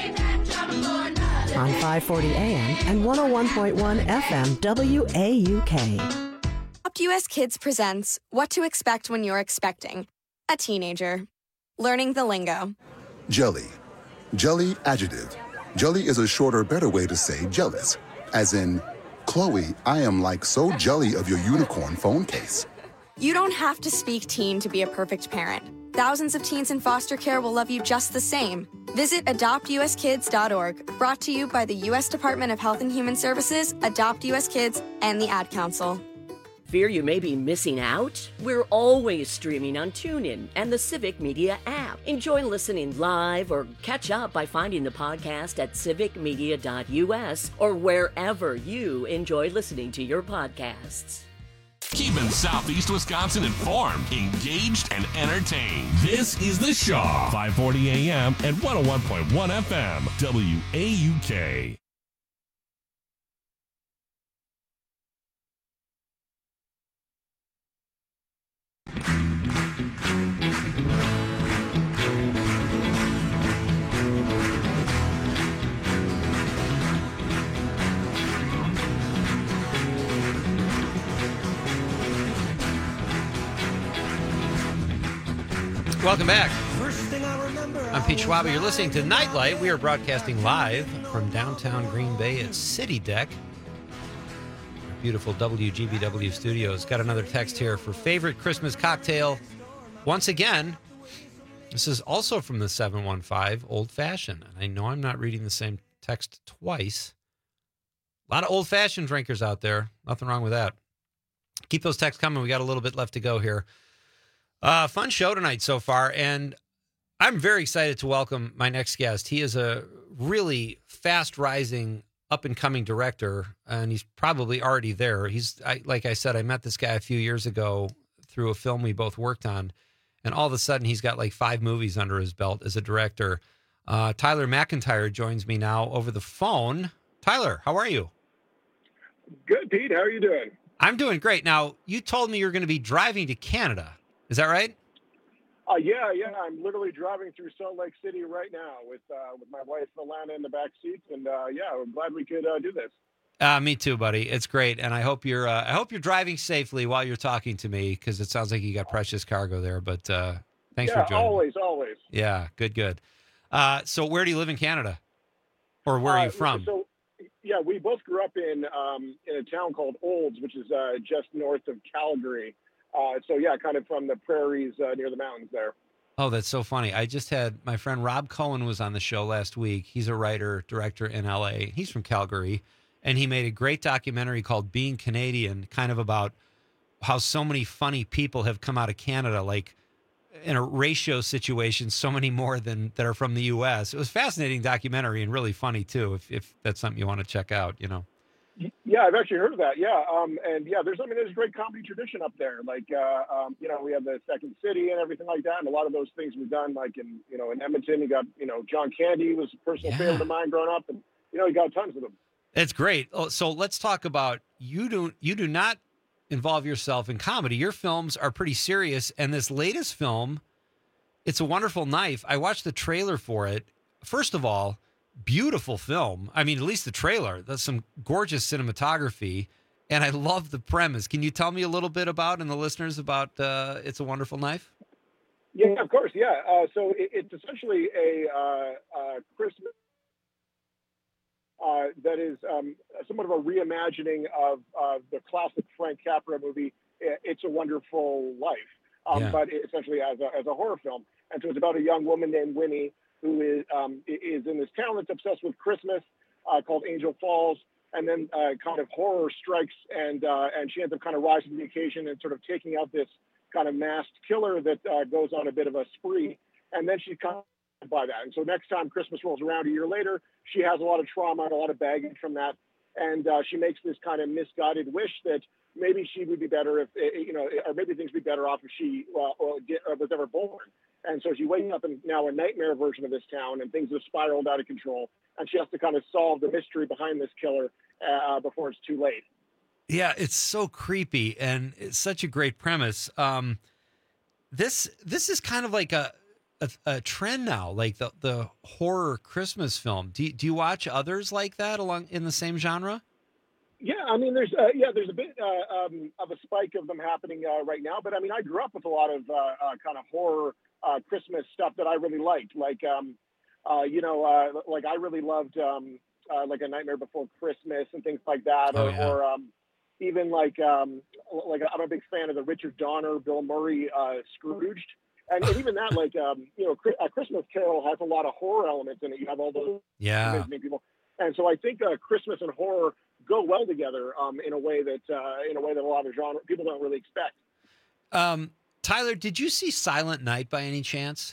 S32: On five forty A M and one oh one point one F M, W A U K.
S33: Adopt U S Kids presents What to Expect When You're Expecting a Teenager. Learning the lingo.
S34: Jelly. Jelly adjective. Jelly is a shorter, better way to say jealous. As in, Chloe, I am like so jelly of your unicorn phone case.
S33: You don't have to speak teen to be a perfect parent. Thousands of teens in foster care will love you just the same. Visit adopt u s kids dot org, brought to you by the U S Department of Health and Human Services, Adopt U S Kids, and the Ad Council.
S1: Fear you may be missing out? We're always streaming on TuneIn and the Civic Media app. Enjoy listening live or catch up by finding the podcast at civic media dot u s or wherever you enjoy listening to your podcasts.
S35: Keeping Southeast Wisconsin informed, engaged, and entertained. This is The Shaw, five forty A M and one oh one point one F M, W A U K.
S4: Welcome back. I'm Pete Schwab. You're listening to Nightlight. We are broadcasting live from downtown Green Bay at City Deck. Our beautiful W G B W studios. Got another text here for favorite Christmas cocktail. Once again, this is also from the seven one five, Old Fashioned. I know I'm not reading the same text twice. A lot of Old Fashioned drinkers out there. Nothing wrong with that. Keep those texts coming. We got a little bit left to go here. Uh, fun show tonight so far, and I'm very excited to welcome my next guest. He is a really fast-rising, up-and-coming director, and he's probably already there. He's I, like I said, I met this guy a few years ago through a film we both worked on, and all of a sudden he's got like five movies under his belt as a director. Uh, Tyler McIntyre joins me now over the phone. Tyler, how are you?
S5: Good, Pete. How are you doing?
S4: I'm doing great. Now, you told me you're going to be driving to Canada. Is that right?
S5: Uh, yeah, yeah. I'm literally driving through Salt Lake City right now with uh, with my wife, Alana, in the back seat. And, uh, yeah, we're glad we could uh, do this.
S4: Uh, me too, buddy. It's great. And I hope you're uh, I hope you're driving safely while you're talking to me, because it sounds like you got precious cargo there. But uh, thanks
S5: yeah,
S4: for joining
S5: always,
S4: me.
S5: always.
S4: Yeah, good, good. Uh, so where do you live in Canada? Or where are you
S5: Uh,
S4: from?
S5: So, yeah, we both grew up in um, in a town called Olds, which is uh, just north of Calgary. Uh, so, yeah, kind of from the prairies uh, near the mountains there.
S4: Oh, that's so funny. I just had my friend Rob Cohen was on the show last week. He's a writer, director in L A. He's from Calgary, and he made a great documentary called Being Canadian, kind of about how so many funny people have come out of Canada, like in a ratio situation, so many more than that are from the U S. It was a fascinating documentary and really funny, too, if, if that's something you want to check out, you know.
S5: Yeah, I've actually heard of that. Yeah, um, and yeah, there's I mean, there's a great comedy tradition up there. Like, uh, um, you know, we have the Second City and everything like that, and a lot of those things we've done. Like in, you know, in Edmonton, you got, you know, John Candy was a personal
S4: Yeah.
S5: favorite of mine growing up, and you know, you got tons of them.
S4: It's great. Oh, so let's talk about you. Do you do not involve yourself in comedy? Your films are pretty serious, and this latest film, It's a Wonderful Knife. I watched the trailer for it. First of all, beautiful film. I mean, at least the trailer. That's some gorgeous cinematography, and I love the premise. Can you tell me a little bit about, and the listeners, about uh, It's a Wonderful Knife?
S5: Yeah, of course. Yeah. Uh, so it, it's essentially a uh, uh, Christmas uh, that is um, somewhat of a reimagining of uh, the classic Frank Capra movie, It's a Wonderful Life, um,
S4: Yeah.
S5: but essentially as a, as a horror film. And so it's about a young woman named Winnie who is um, is in this town that's obsessed with Christmas uh, called Angel Falls, and then uh, kind of horror strikes, and uh, and she ends up kind of rising to the occasion and sort of taking out this kind of masked killer that uh, goes on a bit of a spree, and then she's kind of by that. And so next time Christmas rolls around a year later, she has a lot of trauma and a lot of baggage from that, and uh, she makes this kind of misguided wish that maybe she would be better if, you know, or maybe things would be better off if she uh, or get, uh, was ever born. And so she's waking up in now a nightmare version of this town, and things have spiraled out of control, and she has to kind of solve the mystery behind this killer uh, before it's too late.
S4: Yeah, it's so creepy, and it's such a great premise. Um, this this is kind of like a, a a trend now, like the the horror Christmas film. Do you, do you watch others like that along in the same genre?
S5: Yeah, I mean, there's uh, yeah, there's a bit uh, um, of a spike of them happening uh, right now. But I mean, I grew up with a lot of uh, uh, kind of horror uh, Christmas stuff that I really liked. Like, um, uh, you know, uh, like I really loved um, uh, like A Nightmare Before Christmas and things like that,
S4: Oh,
S5: or,
S4: yeah.
S5: or um, even like um, like I'm a big fan of the Richard Donner, Bill Murray uh, Scrooged, and, and even that, like um, you know, a Christmas Carol has a lot of horror elements in it. You have all those
S4: Yeah.
S5: amazing people, and so I think uh, Christmas and horror go well together um, in a way that uh, in a way that a lot of genre people don't really expect.
S4: Um, Tyler, did you see Silent Night by any chance?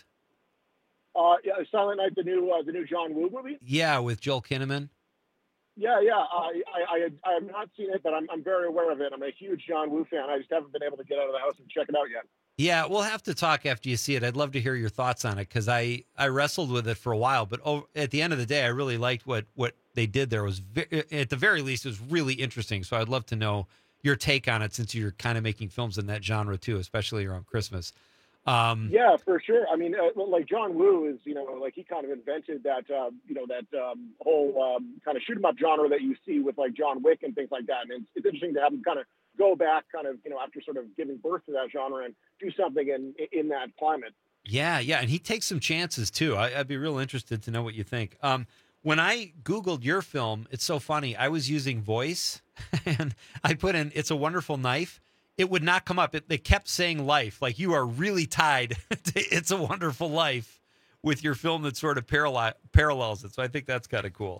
S5: Uh, yeah, Silent Night, the new uh, the new John Woo movie.
S4: Yeah, with Joel Kinnaman.
S5: Yeah, yeah. I I, I, I have not seen it, but I'm I'm very aware of it. I'm a huge John Woo fan. I just haven't been able to get out of the house and check it out yet.
S4: Yeah, we'll have to talk after you see it. I'd love to hear your thoughts on it, because I, I wrestled with it for a while, but over, at the end of the day, I really liked what, what they did there. It was ve- at the very least, it was really interesting. So I'd love to know your take on it, since you're kind of making films in that genre too, especially around Christmas. Um,
S5: Yeah, for sure. I mean, uh, like John Woo is, you know, like he kind of invented that, uh, you know, that um, whole um, kind of shoot 'em up genre that you see with like John Wick and things like that. And it's, it's interesting to have him kind of go back, kind of, you know, after sort of giving birth to that genre and do something in in that climate.
S4: Yeah, yeah, and he takes some chances too. I, I'd be real interested to know what you think. Um, when I Googled your film, it's so funny. I was using voice, and I put in "It's a Wonderful Knife." It would not come up. It, they kept saying "life," like you are really tied to "It's a Wonderful Life" with your film that sort of parallel parallels it. So I think that's kind of cool.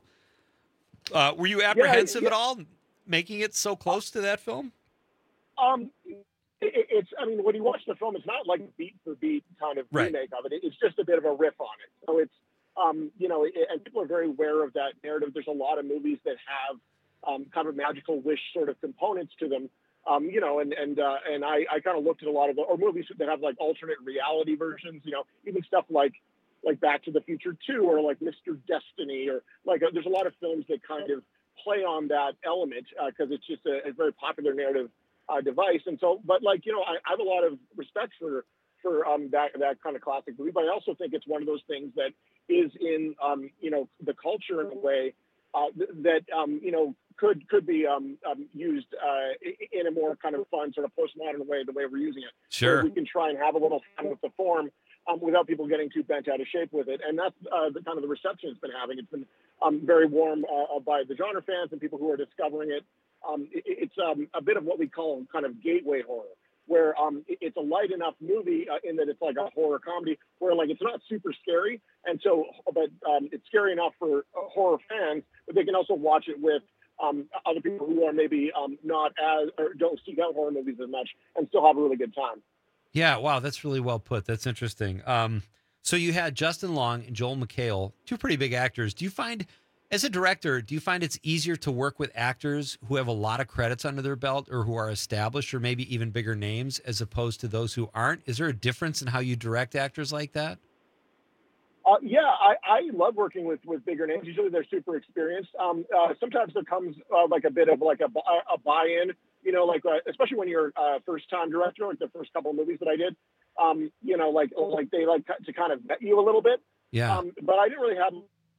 S4: Uh, were you apprehensive
S5: yeah, yeah.
S4: at all making it so close to that film?
S5: Um, it, it's, I mean, when you watch the film, it's not like beat for beat kind of
S4: Right.
S5: remake of it. It's just a bit of a riff on it. So it's, um, you know, it, and people are very aware of that narrative. There's a lot of movies that have um, kind of magical wish sort of components to them. Um, you know, and and uh, and I, I kind of looked at a lot of the, or movies that have like alternate reality versions. You know, even stuff like like Back to the Future two or like Mister Destiny or like uh, there's a lot of films that kind of play on that element because uh, it's just a, a very popular narrative uh, device. And so, but like you know, I, I have a lot of respect for for um, that that kind of classic movie. But I also think it's one of those things that is in um, you know the culture in a way uh, th- that um, you know. could could be um, um, used uh, in a more kind of fun, sort of postmodern way, the way we're using it.
S4: Sure.
S5: So we can try and have a little fun with the form um, without people getting too bent out of shape with it. And that's uh, the kind of the reception it's been having. It's been um, very warm uh, by the genre fans and people who are discovering it. Um, it it's um, a bit of what we call kind of gateway horror, where um, it, it's a light enough movie uh, in that it's like a horror comedy where like it's not super scary. And so, but um, it's scary enough for uh, horror fans, but they can also watch it with Um, other people who are maybe um, not as, or don't seek out horror movies as much and still have a really good time.
S4: Yeah, wow, that's really well put. That's interesting. Um, so you had Justin Long and Joel McHale, two pretty big actors. Do you find, as a director, do you find it's easier to work with actors who have a lot of credits under their belt or who are established or maybe even bigger names as opposed to those who aren't? Is there a difference in how you direct actors like that?
S5: Uh, yeah, I, I love working with, with bigger names. Usually they're super experienced. Um, uh, sometimes there comes uh, like a bit of like a, a buy-in, you know, like uh, especially when you're a first-time director, like the first couple of movies that I did, um, you know, like like they like to kind of vet you a little bit.
S4: Yeah.
S5: Um, but I didn't really have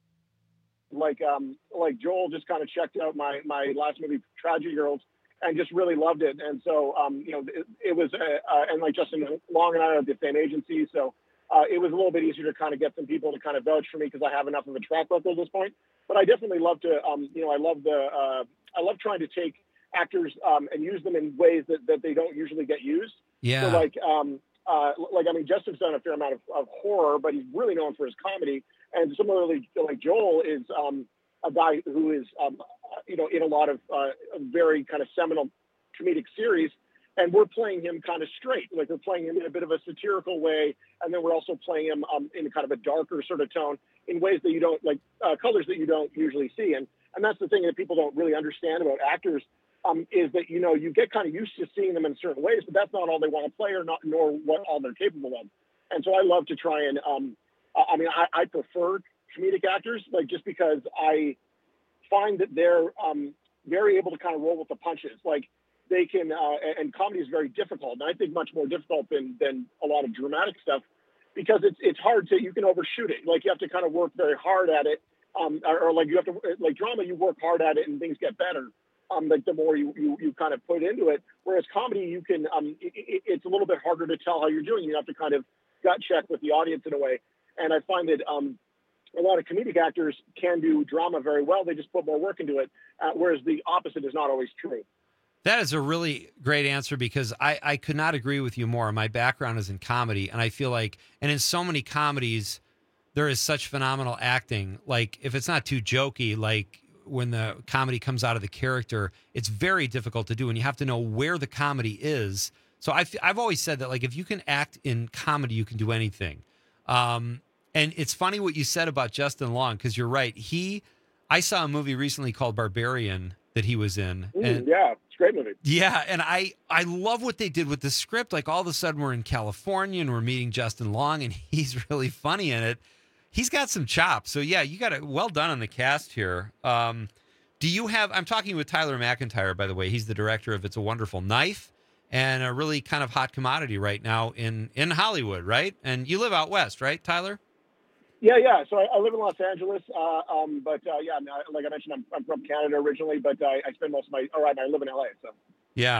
S5: like um, like Joel just kind of checked out my my last movie, Tragedy Girls, and just really loved it. And so um, you know, it, it was uh, uh, and like Justin Long and I are at the same agency, so. Uh, it was a little bit easier to kind of get some people to kind of vouch for me because I have enough of a track record at this point. But I definitely love to, um, you know, I love the, uh, I love trying to take actors um, and use them in ways that, that they don't usually get used.
S4: Yeah.
S5: So like, um, uh, like I mean, Justin's done a fair amount of, of horror, but he's really known for his comedy. And similarly, like Joel is um, a guy who is, um, you know, in a lot of uh, very kind of seminal comedic series. And we're playing him kind of straight, like we're playing him in a bit of a satirical way, and then we're also playing him um, in kind of a darker sort of tone in ways that you don't like, uh, colors that you don't usually see. And and that's the thing that people don't really understand about actors um, is that you know you get kind of used to seeing them in certain ways, but that's not all they want to play, or not, nor what all they're capable of. And so I love to try and, um, I mean, I, I prefer comedic actors, like just because I find that they're um, very able to kind of roll with the punches, like. They can, uh, and comedy is very difficult, and I think much more difficult than than a lot of dramatic stuff, because it's it's hard to, you can overshoot it. Like you have to kind of work very hard at it, um, or, or like you have to, like drama, you work hard at it and things get better. Um, like the more you, you you kind of put into it. Whereas comedy, you can, um, it, it's a little bit harder to tell how you're doing. You have to kind of gut check with the audience in a way. And I find that um, a lot of comedic actors can do drama very well. They just put more work into it, uh, whereas the opposite is not always true.
S4: That is a really great answer because I, I could not agree with you more. My background is in comedy, and I feel like, and in so many comedies, there is such phenomenal acting. Like, if it's not too jokey, like when the comedy comes out of the character, it's very difficult to do, and you have to know where the comedy is. So I've, I've always said that, like, if you can act in comedy, you can do anything. Um, and it's funny what you said about Justin Long, because you're right. He, I saw a movie recently called Barbarian that he was in.
S5: Ooh,
S4: and,
S5: yeah. Great movie.
S4: Yeah, and I, I love what they did with the script. Like, all of a sudden we're in California and we're meeting Justin Long, and he's really funny in it. He's got some chops. So, yeah, you got it. Well done on the cast here. Um, do you have – I'm talking with Tyler McIntyre, by the way. He's the director of It's a Wonderful Knife, and a really kind of hot commodity right now in, in Hollywood, right? And you live out west, right, Tyler?
S5: Yeah, yeah. So I, I live in Los Angeles, uh, um, but uh, yeah, like I mentioned, I'm, I'm from Canada originally, but uh, I spend most of my, all right, I live in L A. So
S4: yeah,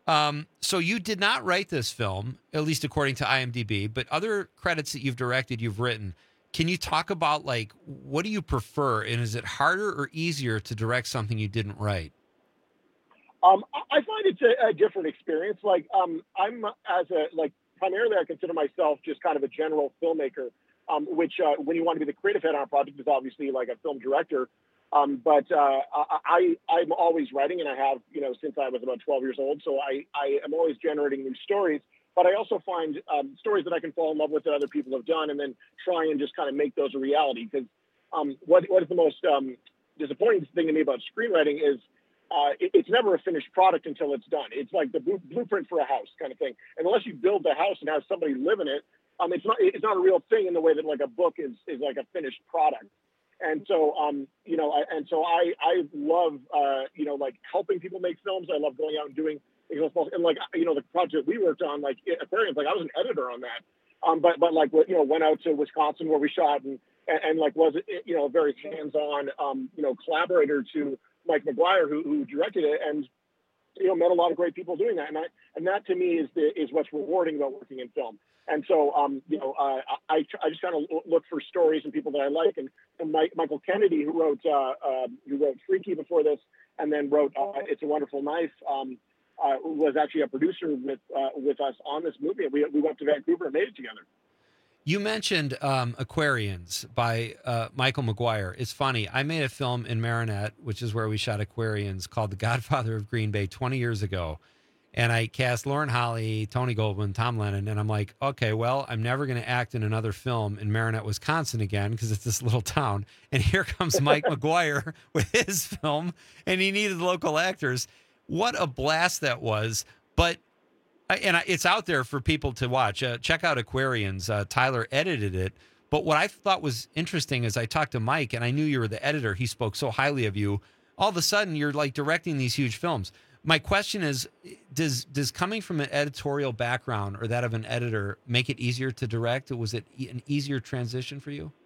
S4: Um, so you did not write this film, at least according to IMDb, but other credits that you've directed, you've written. Can you talk about, like, what do you prefer? And is it harder or easier to direct something you didn't write?
S5: Um, I find it's a, a different experience. Like, um, I'm as a, like, primarily I consider myself just kind of a general filmmaker, um, which uh, when you want to be the creative head on a project is obviously like a film director. Um, but uh, I, I'm always writing, and I have, you know, since I was about twelve years old. So I, I am always generating new stories. But I also find um, stories that I can fall in love with that other people have done, and then try and just kind of make those a reality. Because um, what what is the most um, disappointing thing to me about screenwriting is uh, it, it's never a finished product until it's done. It's like the blueprint for a house kind of thing. And unless you build the house and have somebody live in it, um, it's not it's not a real thing in the way that like a book is is like a finished product. And so, um, you know, I, and so I, I love, uh, you know, like helping people make films. I love going out and doing, and like, you know, the project we worked on, like Aquarians, like I was an editor on that. Um, but, but like, you know, went out to Wisconsin where we shot and, and, and like was, you know, a very hands-on, um, you know, collaborator to Mike McGuire, who, who directed it, and, you know, met a lot of great people doing that. And I, and that to me is the, is what's rewarding about working in film. And so, um, you know, uh, I, I just kind of look for stories and people that I like. And, and Mike, Michael Kennedy, who wrote uh, uh, who wrote Freaky before this, and then wrote uh, It's a Wonderful Knife, um, uh, was actually a producer with uh, with us on this movie. We we went to Vancouver and made it together.
S4: You mentioned um, Aquarians by uh, Michael McGuire. It's funny. I made a film in Marinette, which is where we shot Aquarians, called The Godfather of Green Bay twenty years ago. And I cast Lauren Holly, Tony Goldwyn, Tom Lennon, and I'm like, okay, well, I'm never going to act in another film in Marinette, Wisconsin again because it's this little town. And here comes Mike McGuire with his film, and he needed local actors. What a blast that was. But, and it's out there for people to watch. Uh, check out Aquarians. Uh, Tyler edited it. But what I thought was interesting is I talked to Mike, and I knew you were the editor. He spoke so highly of you. All of a sudden, you're like directing these huge films. My question is, does does coming from an editorial background or that of an editor make it easier to direct? Was it an easier transition for you?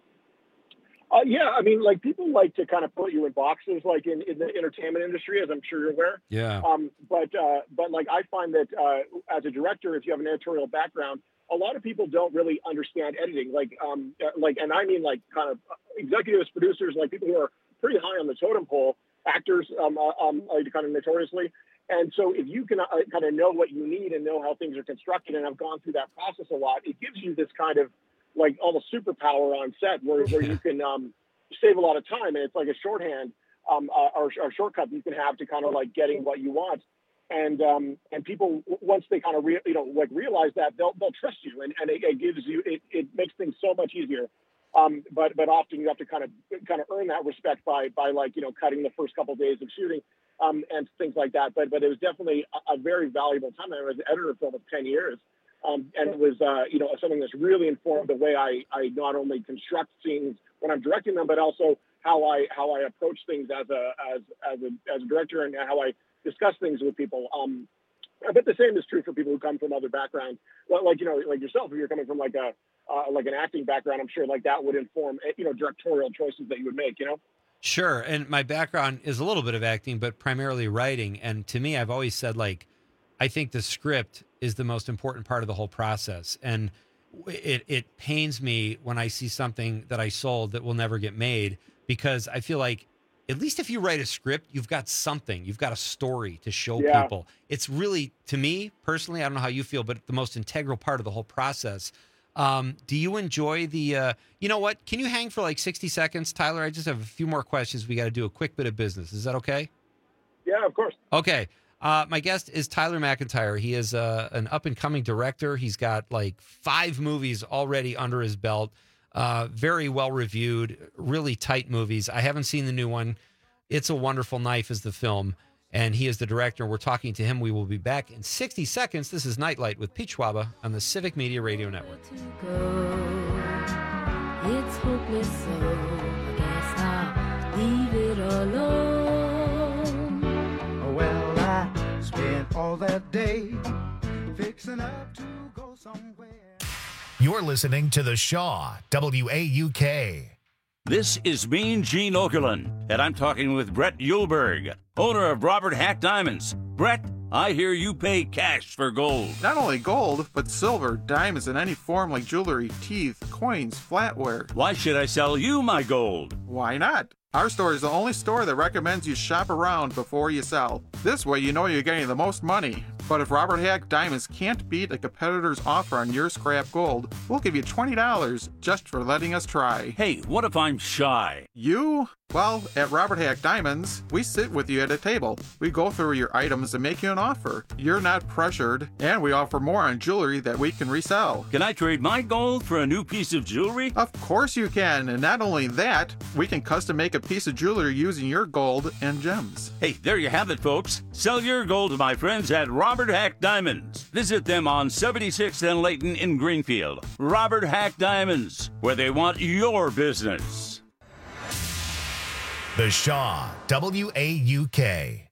S5: Uh, yeah, I mean, like people like to kind of put you in boxes, like in, in the entertainment industry, as I'm sure you're aware.
S4: Yeah.
S5: Um, but uh, but like I find that uh, as a director, if you have an editorial background, a lot of people don't really understand editing. Like um, like, and I mean like kind of executives, producers, like people who are pretty high on the totem pole. Actors, um, um, kind of notoriously. And so if you can uh, kind of know what you need and know how things are constructed, and I've gone through that process a lot, it gives you this kind of like almost superpower on set where, where you can um, save a lot of time. And it's like a shorthand um, uh, or, or shortcut you can have to kind of like getting what you want. And um, and people, once they kind of, re- you know, like realize that, they'll, they'll trust you. And, and it, it gives you, it, it makes things so much easier. Um, but but often you have to kind of kind of earn that respect by by like you know cutting the first couple of days of shooting um, and things like that. But but it was definitely a, a very valuable time. I was an editor of film of ten years, um, and it was uh, you know something that's really informed the way I, I not only construct scenes when I'm directing them, but also how I how I approach things as a as as a as a director and how I discuss things with people. Um, but the same is true for people who come from other backgrounds, like you know like yourself, if you're coming from like a Uh, like an acting background, I'm sure like that would inform, you know, directorial choices that you would make, you know?
S4: Sure. And my background is a little bit of acting, but primarily writing. And to me, I've always said, like, I think the script is the most important part of the whole process. And it, it pains me when I see something that I sold that will never get made, because I feel like at least if you write a script, you've got something, you've got a story to show yeah. people. It's really, to me personally, I don't know how you feel, but the most integral part of the whole process. Um, do you enjoy the, uh, you know what, can you hang for like sixty seconds, Tyler? I just have a few more questions. We got to do a quick bit of business. Is that okay?
S5: Yeah, of course.
S4: Okay. Uh, my guest is Tyler McIntyre. He is uh, an up and coming director. He's got like five movies already under his belt. Uh, very well reviewed, really tight movies. I haven't seen the new one. It's a Wonderful Knife is the film. And he is the director. We're talking to him. We will be back in sixty seconds. This is Nightlight with Pete Schwaba on the Civic Media Radio Network.
S3: It's hopeless, so I guess I'll leave it alone.
S6: Well, I spent all that day fixing up to go somewhere.
S18: You're listening to The Shaw, W A U K.
S10: This is Mean Gene Okerlund, and I'm talking with Brett Uhlberg, owner of Robert Hack Diamonds. Brett, I hear you pay cash for gold.
S2: Not only gold, but silver, diamonds, and any form like jewelry, teeth, coins, flatware.
S10: Why should I sell you my gold?
S2: Why not? Our store is the only store that recommends you shop around before you sell. This way you know you're getting the most money. But if Robert Hack Diamonds can't beat a competitor's offer on your scrap gold, we'll give you twenty dollars just for letting us try.
S10: Hey, what if I'm shy?
S2: You? Well, at Robert Hack Diamonds, we sit with you at a table. We go through your items and make you an offer. You're not pressured, and we offer more on jewelry that we can resell.
S10: Can I trade my gold for a new piece of jewelry?
S2: Of course you can, and not only that, we can custom make a piece of jewelry using your gold and gems.
S10: Hey, there you have it, folks. Sell your gold to my friends at Robert Hack Diamonds. Visit them on seventy-sixth and Layton in Greenfield. Robert Hack Diamonds, where they want your business.
S18: The Shaw, W A U K.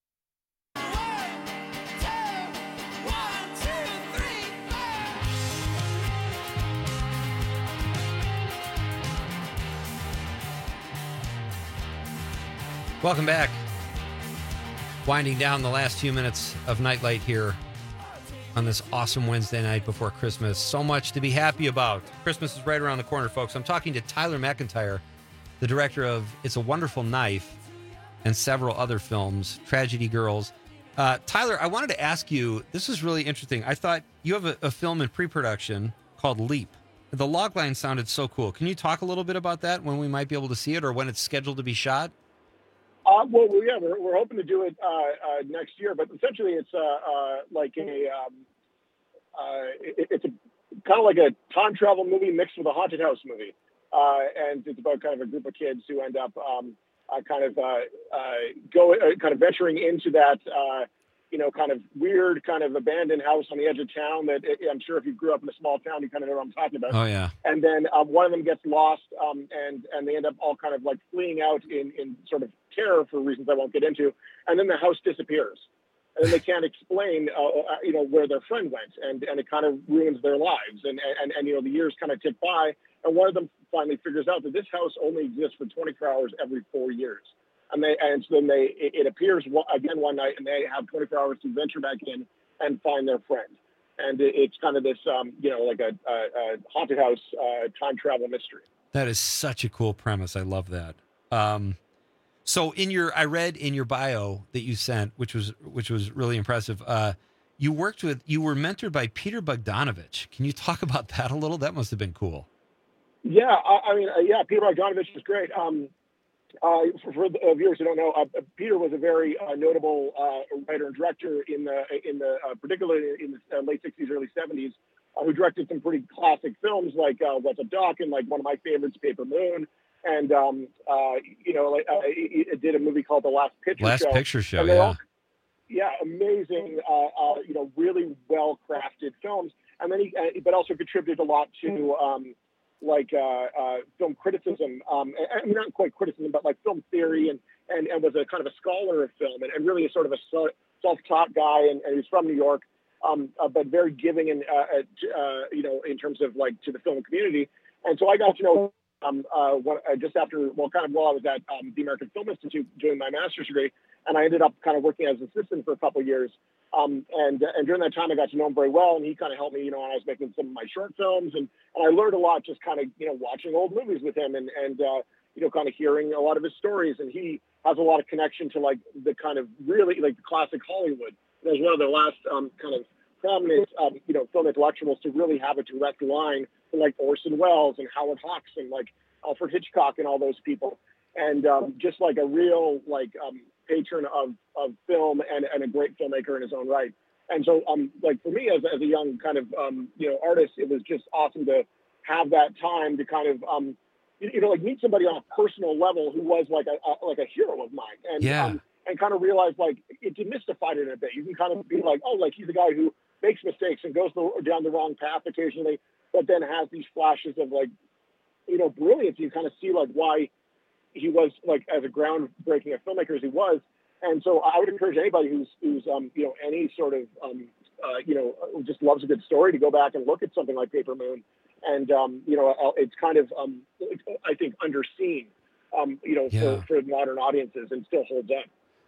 S4: Welcome back. Winding down the last few minutes of Nightlight here on this awesome Wednesday night before Christmas. So much to be happy about. Christmas is right around the corner, folks. I'm talking to Tyler McIntyre, the director of It's a Wonderful Knife and several other films, Tragedy Girls. Uh, Tyler, I wanted to ask you, this is really interesting. I thought you have a, a film in pre-production called Leap. The logline sounded so cool. Can you talk a little bit about that, when we might be able to see it or when it's scheduled to be shot?
S5: Uh, well, yeah, we're, we're hoping to do it uh, uh, next year, but essentially it's uh, uh, like a, um, uh, it, it's a kind of like a time travel movie mixed with a haunted house movie. Uh, and it's about kind of a group of kids who end up um, uh, kind of uh, uh, go, uh, kind of venturing into that, uh, you know, kind of weird, kind of abandoned house on the edge of town that it, I'm sure if you grew up in a small town, you kind of know what I'm talking about.
S4: Oh, yeah.
S5: And then um, one of them gets lost um, and, and they end up all kind of like fleeing out in, in sort of terror for reasons I won't get into. And then the house disappears. And then they can't explain, uh, you know, where their friend went. And, and it kind of ruins their lives. And, and, and, you know, the years kind of tick by. And one of them finally figures out that this house only exists for twenty-four hours every four years. And they, and so then they, it, it appears again one night, and they have twenty-four hours to venture back in and find their friend. And it, it's kind of this, um, you know, like a, a, a haunted house uh, time travel mystery.
S4: That is such a cool premise. I love that. Um, so in your, I read in your bio that you sent, which was, which was really impressive. Uh, you worked with, you were mentored by Peter Bogdanovich. Can you talk about that a little? That must've been cool.
S5: Yeah, I, I mean, uh, yeah, Peter Bogdanovich was great. Um, uh, for, for the uh, viewers who don't know, uh, Peter was a very uh, notable uh, writer and director in the, in the uh, particularly in the uh, late sixties, early seventies, uh, who directed some pretty classic films like uh, What's Up Doc and like one of my favorites, Paper Moon. And, um, uh, you know, like, uh, he, he did a movie called The Last Picture
S4: Last
S5: Show.
S4: Last Picture Show,
S5: yeah.
S4: All,
S5: yeah, amazing, uh, uh, you know, really well-crafted films. And then he, uh, but also contributed a lot to, um, like uh, uh, film criticism, um, I mean, not quite criticism, but like film theory, and, and, and was a kind of a scholar of film, and, and really a sort of a self-taught guy, and, and he's from New York, um, uh, but very giving, and uh, uh, you know, in terms of like to the film community. And so I got to know um, uh, what, uh, just after, well, kind of while I was at um, the American Film Institute doing my master's degree, and I ended up kind of working as an assistant for a couple of years. Um, and, and during that time, I got to know him very well, and he kind of helped me, you know, when I was making some of my short films, and, and I learned a lot just kind of, you know, watching old movies with him, and, and uh, you know, kind of hearing a lot of his stories. And he has a lot of connection to like the kind of really like the classic Hollywood. He was one of the last um, kind of prominent, um, you know, film intellectuals to really have a direct line to like Orson Welles and Howard Hawks and like Alfred Hitchcock and all those people. And um, just like a real like um, patron of, of film and, and a great filmmaker in his own right. And so, um, like for me as, as a young kind of, um, you know, artist, it was just awesome to have that time to kind of, um, you, you know, like meet somebody on a personal level who was like a, a like a hero of mine. And,
S4: yeah.
S5: um, and kind of realize like it demystified it a bit. You can kind of be like, oh, like he's a guy who makes mistakes and goes the, down the wrong path occasionally, but then has these flashes of like, you know, brilliance. You kind of see like why he was like as a groundbreaking a filmmaker as he was. And so I would encourage anybody who's, who's um, you know, any sort of, um, uh, you know, just loves a good story to go back and look at something like Paper Moon. And, um, you know, it's kind of, um, it's, I think, underseen, um, you know,
S4: yeah.
S5: for, for modern audiences and still holds up.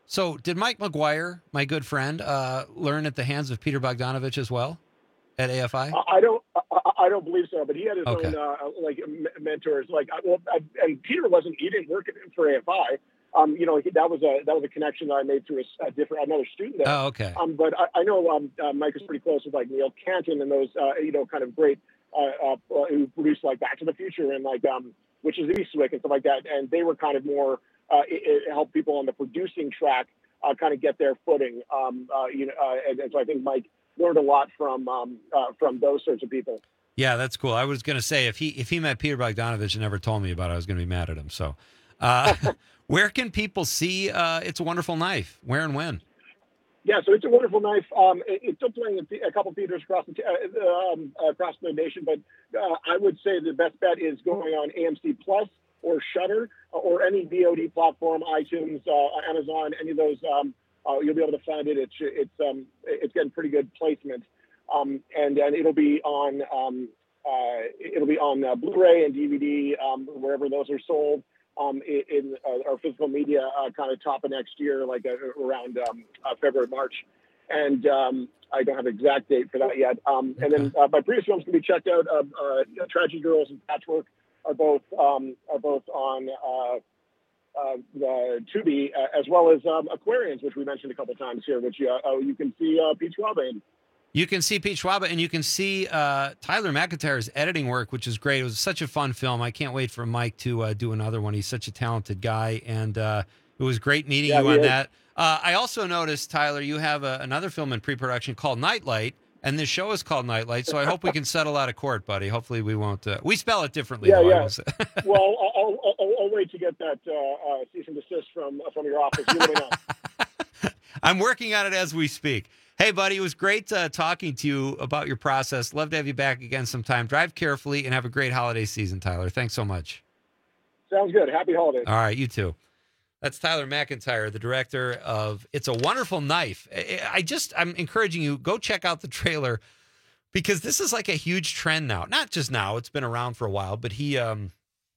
S4: So did Mike McGuire, my good friend, uh, learn at the hands of Peter Bogdanovich as well at A F I?
S5: I don't, I, I don't believe so. But he had his
S4: Okay.
S5: own uh, like m- mentors. Like, I- well, I, and Peter wasn't. He didn't work for A F I. Um, you know, he, that was a that was a connection that I made through a, a different another student there.
S4: Oh, okay.
S5: Um, but I, I know um, uh, Mike is pretty close with like Neil Canton and those uh, you know kind of great uh, uh, who produced like Back to the Future and like um, which is Eastwick and stuff like that. And they were kind of more uh, it, it helped people on the producing track uh, kind of get their footing. Um, uh, you know, uh, and, and so I think Mike learned a lot from um, uh, from those sorts of people.
S4: Yeah, that's cool. I was going to say if he if he met Peter Bogdanovich and never told me about it, I was going to be mad at him. So, uh, where can people see uh, It's a Wonderful Knife? Where and when?
S5: Yeah, so It's a Wonderful Knife. Um, it, it's still playing in a couple theaters across the uh, um, across the nation, but uh, I would say the best bet is going on A M C Plus or Shudder or any V O D platform, iTunes, uh, Amazon, any of those. Um, uh, you'll be able to find it. It's it's um, it's getting pretty good placement, um, and and it'll be on um, uh, it'll be on uh, Blu-ray and D V D um, wherever those are sold. Um, in, in uh, our physical media uh, kind of top of next year, like uh, around um, uh, February, March. And um, I don't have an exact date for that yet. Um, and then uh, my previous films can be checked out. Uh, uh, Tragedy Girls and Patchwork are both um, are both on uh, uh, the Tubi, uh, as well as um, Aquarians, which we mentioned a couple times here, which uh, oh, you can see uh, Pete Schwab in.
S4: You can see Pete Schwab, and you can see uh, Tyler McIntyre's editing work, which is great. It was such a fun film. I can't wait for Mike to uh, do another one. He's such a talented guy, and uh, it was great meeting
S5: Yeah,
S4: you
S5: he
S4: on
S5: is.
S4: that. Uh, I also noticed, Tyler, you have a, another film in pre-production called Nightlight, and this show is called Nightlight, so I hope we can settle out of court, buddy. Hopefully we won't. Uh, we spell it differently.
S5: Yeah,
S4: though, I
S5: yeah.
S4: will say.
S5: Well, I'll, I'll, I'll, I'll wait to get that uh, uh, cease and desist from from your office. You let me know.
S4: I'm working on it as we speak. Hey, buddy, it was great uh, talking to you about your process. Love to have you back again sometime. Drive carefully and have a great holiday season, Tyler. Thanks so much.
S5: Sounds good. Happy holidays.
S4: All right, you too. That's Tyler McIntyre, the director of It's a Wonderful Knife. I I just, I'm encouraging you, go check out the trailer because this is like a huge trend now. Not just now, it's been around for a while, but he, um,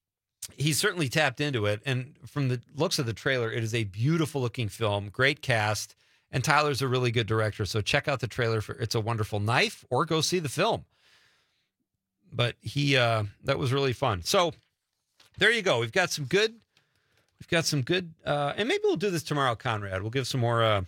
S4: he's certainly tapped into it. And from the looks of the trailer, it is a beautiful looking film, great cast. And Tyler's a really good director, so check out the trailer for It's a Wonderful Knife or go see the film. But he, uh, that was really fun. So there you go. We've got some good, we've got some good, uh, and maybe we'll do this tomorrow, Conrad. We'll give some more, uh,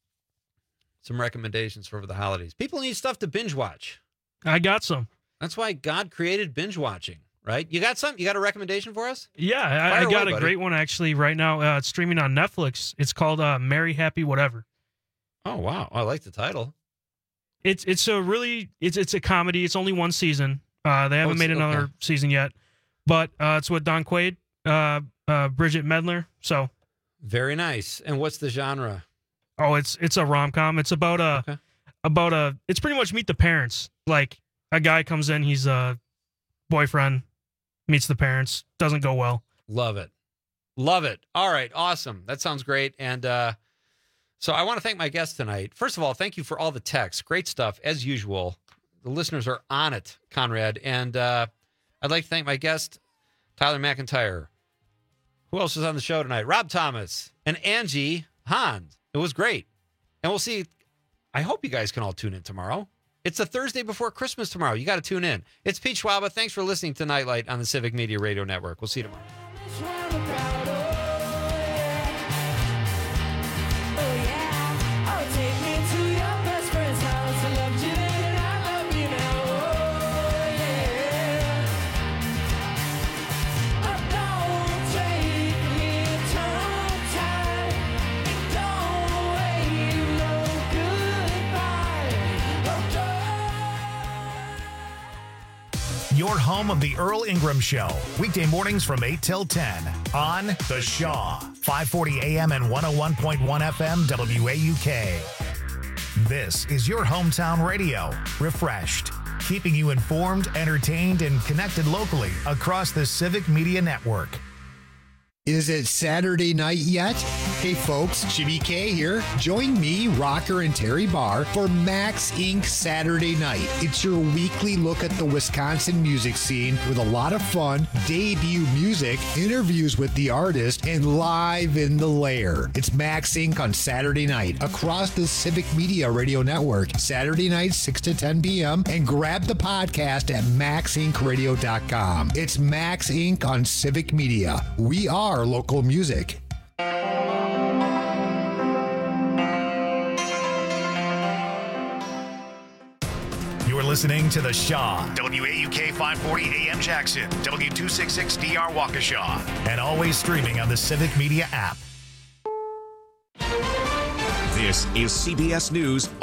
S4: some recommendations for the holidays. People need stuff to binge watch.
S7: I got some.
S4: That's why God created binge watching, right? You got some? You got a recommendation for us?
S7: Yeah, I,
S4: Fire
S7: I got
S4: away,
S7: a
S4: buddy.
S7: great one actually right now. Uh, it's streaming on Netflix. It's called uh, Merry Happy Whatever.
S4: Oh, wow. I like the title.
S7: It's it's a really it's it's a comedy. It's only one season. Uh, they haven't
S4: it's-
S7: made another
S4: okay.
S7: season yet, but uh, it's with Don Quaid, uh, uh, Bridget Medler. So
S4: Very nice. And what's the genre?
S7: oh, it's it's a rom com. It's about a
S4: Okay.
S7: about a. It's pretty much Meet the Parents. Like a guy comes in, he's a boyfriend, meets the parents, doesn't go well.
S4: Love it. Love it. All right. Awesome. That sounds great. And uh, so I want to thank my guests tonight. First of all, thank you for all the texts. Great stuff, as usual. The listeners are on it, Conrad. And uh, I'd like to thank my guest, Tyler McIntyre. Who else was on the show tonight? Rob Thomas and Angie Hahn. It was great. And we'll see. I hope you guys can all tune in tomorrow. It's the Thursday before Christmas tomorrow. You got to tune in. It's Pete Schwaba. Thanks for listening to Nightlight on the Civic Media Radio Network. We'll see you tomorrow.
S18: Your home of the Earl Ingram Show. Weekday mornings from eight till ten on The Shaw. five forty A M and one oh one point one F M W A U K. This is your hometown radio. Refreshed. Keeping you informed, entertained, and connected locally across the Civic Media Network.
S8: Is it Saturday night yet? Hey folks, Jimmy K here. Join me, Rocker, and Terry Barr for Max Incorporated Saturday Night. It's your weekly look at the Wisconsin music scene with a lot of fun, debut music, interviews with the artist, and live in the lair. It's Max Incorporated on Saturday night across the Civic Media Radio Network. Saturday night, six to ten p.m. and grab the podcast at max inc radio dot com. It's Max Incorporated on Civic Media. We are local music.
S18: You're listening to The Shaw, W A U K five forty A M Jackson, W two sixty-six D R Waukesha, and always streaming on the Civic Media app.
S9: This is C B S News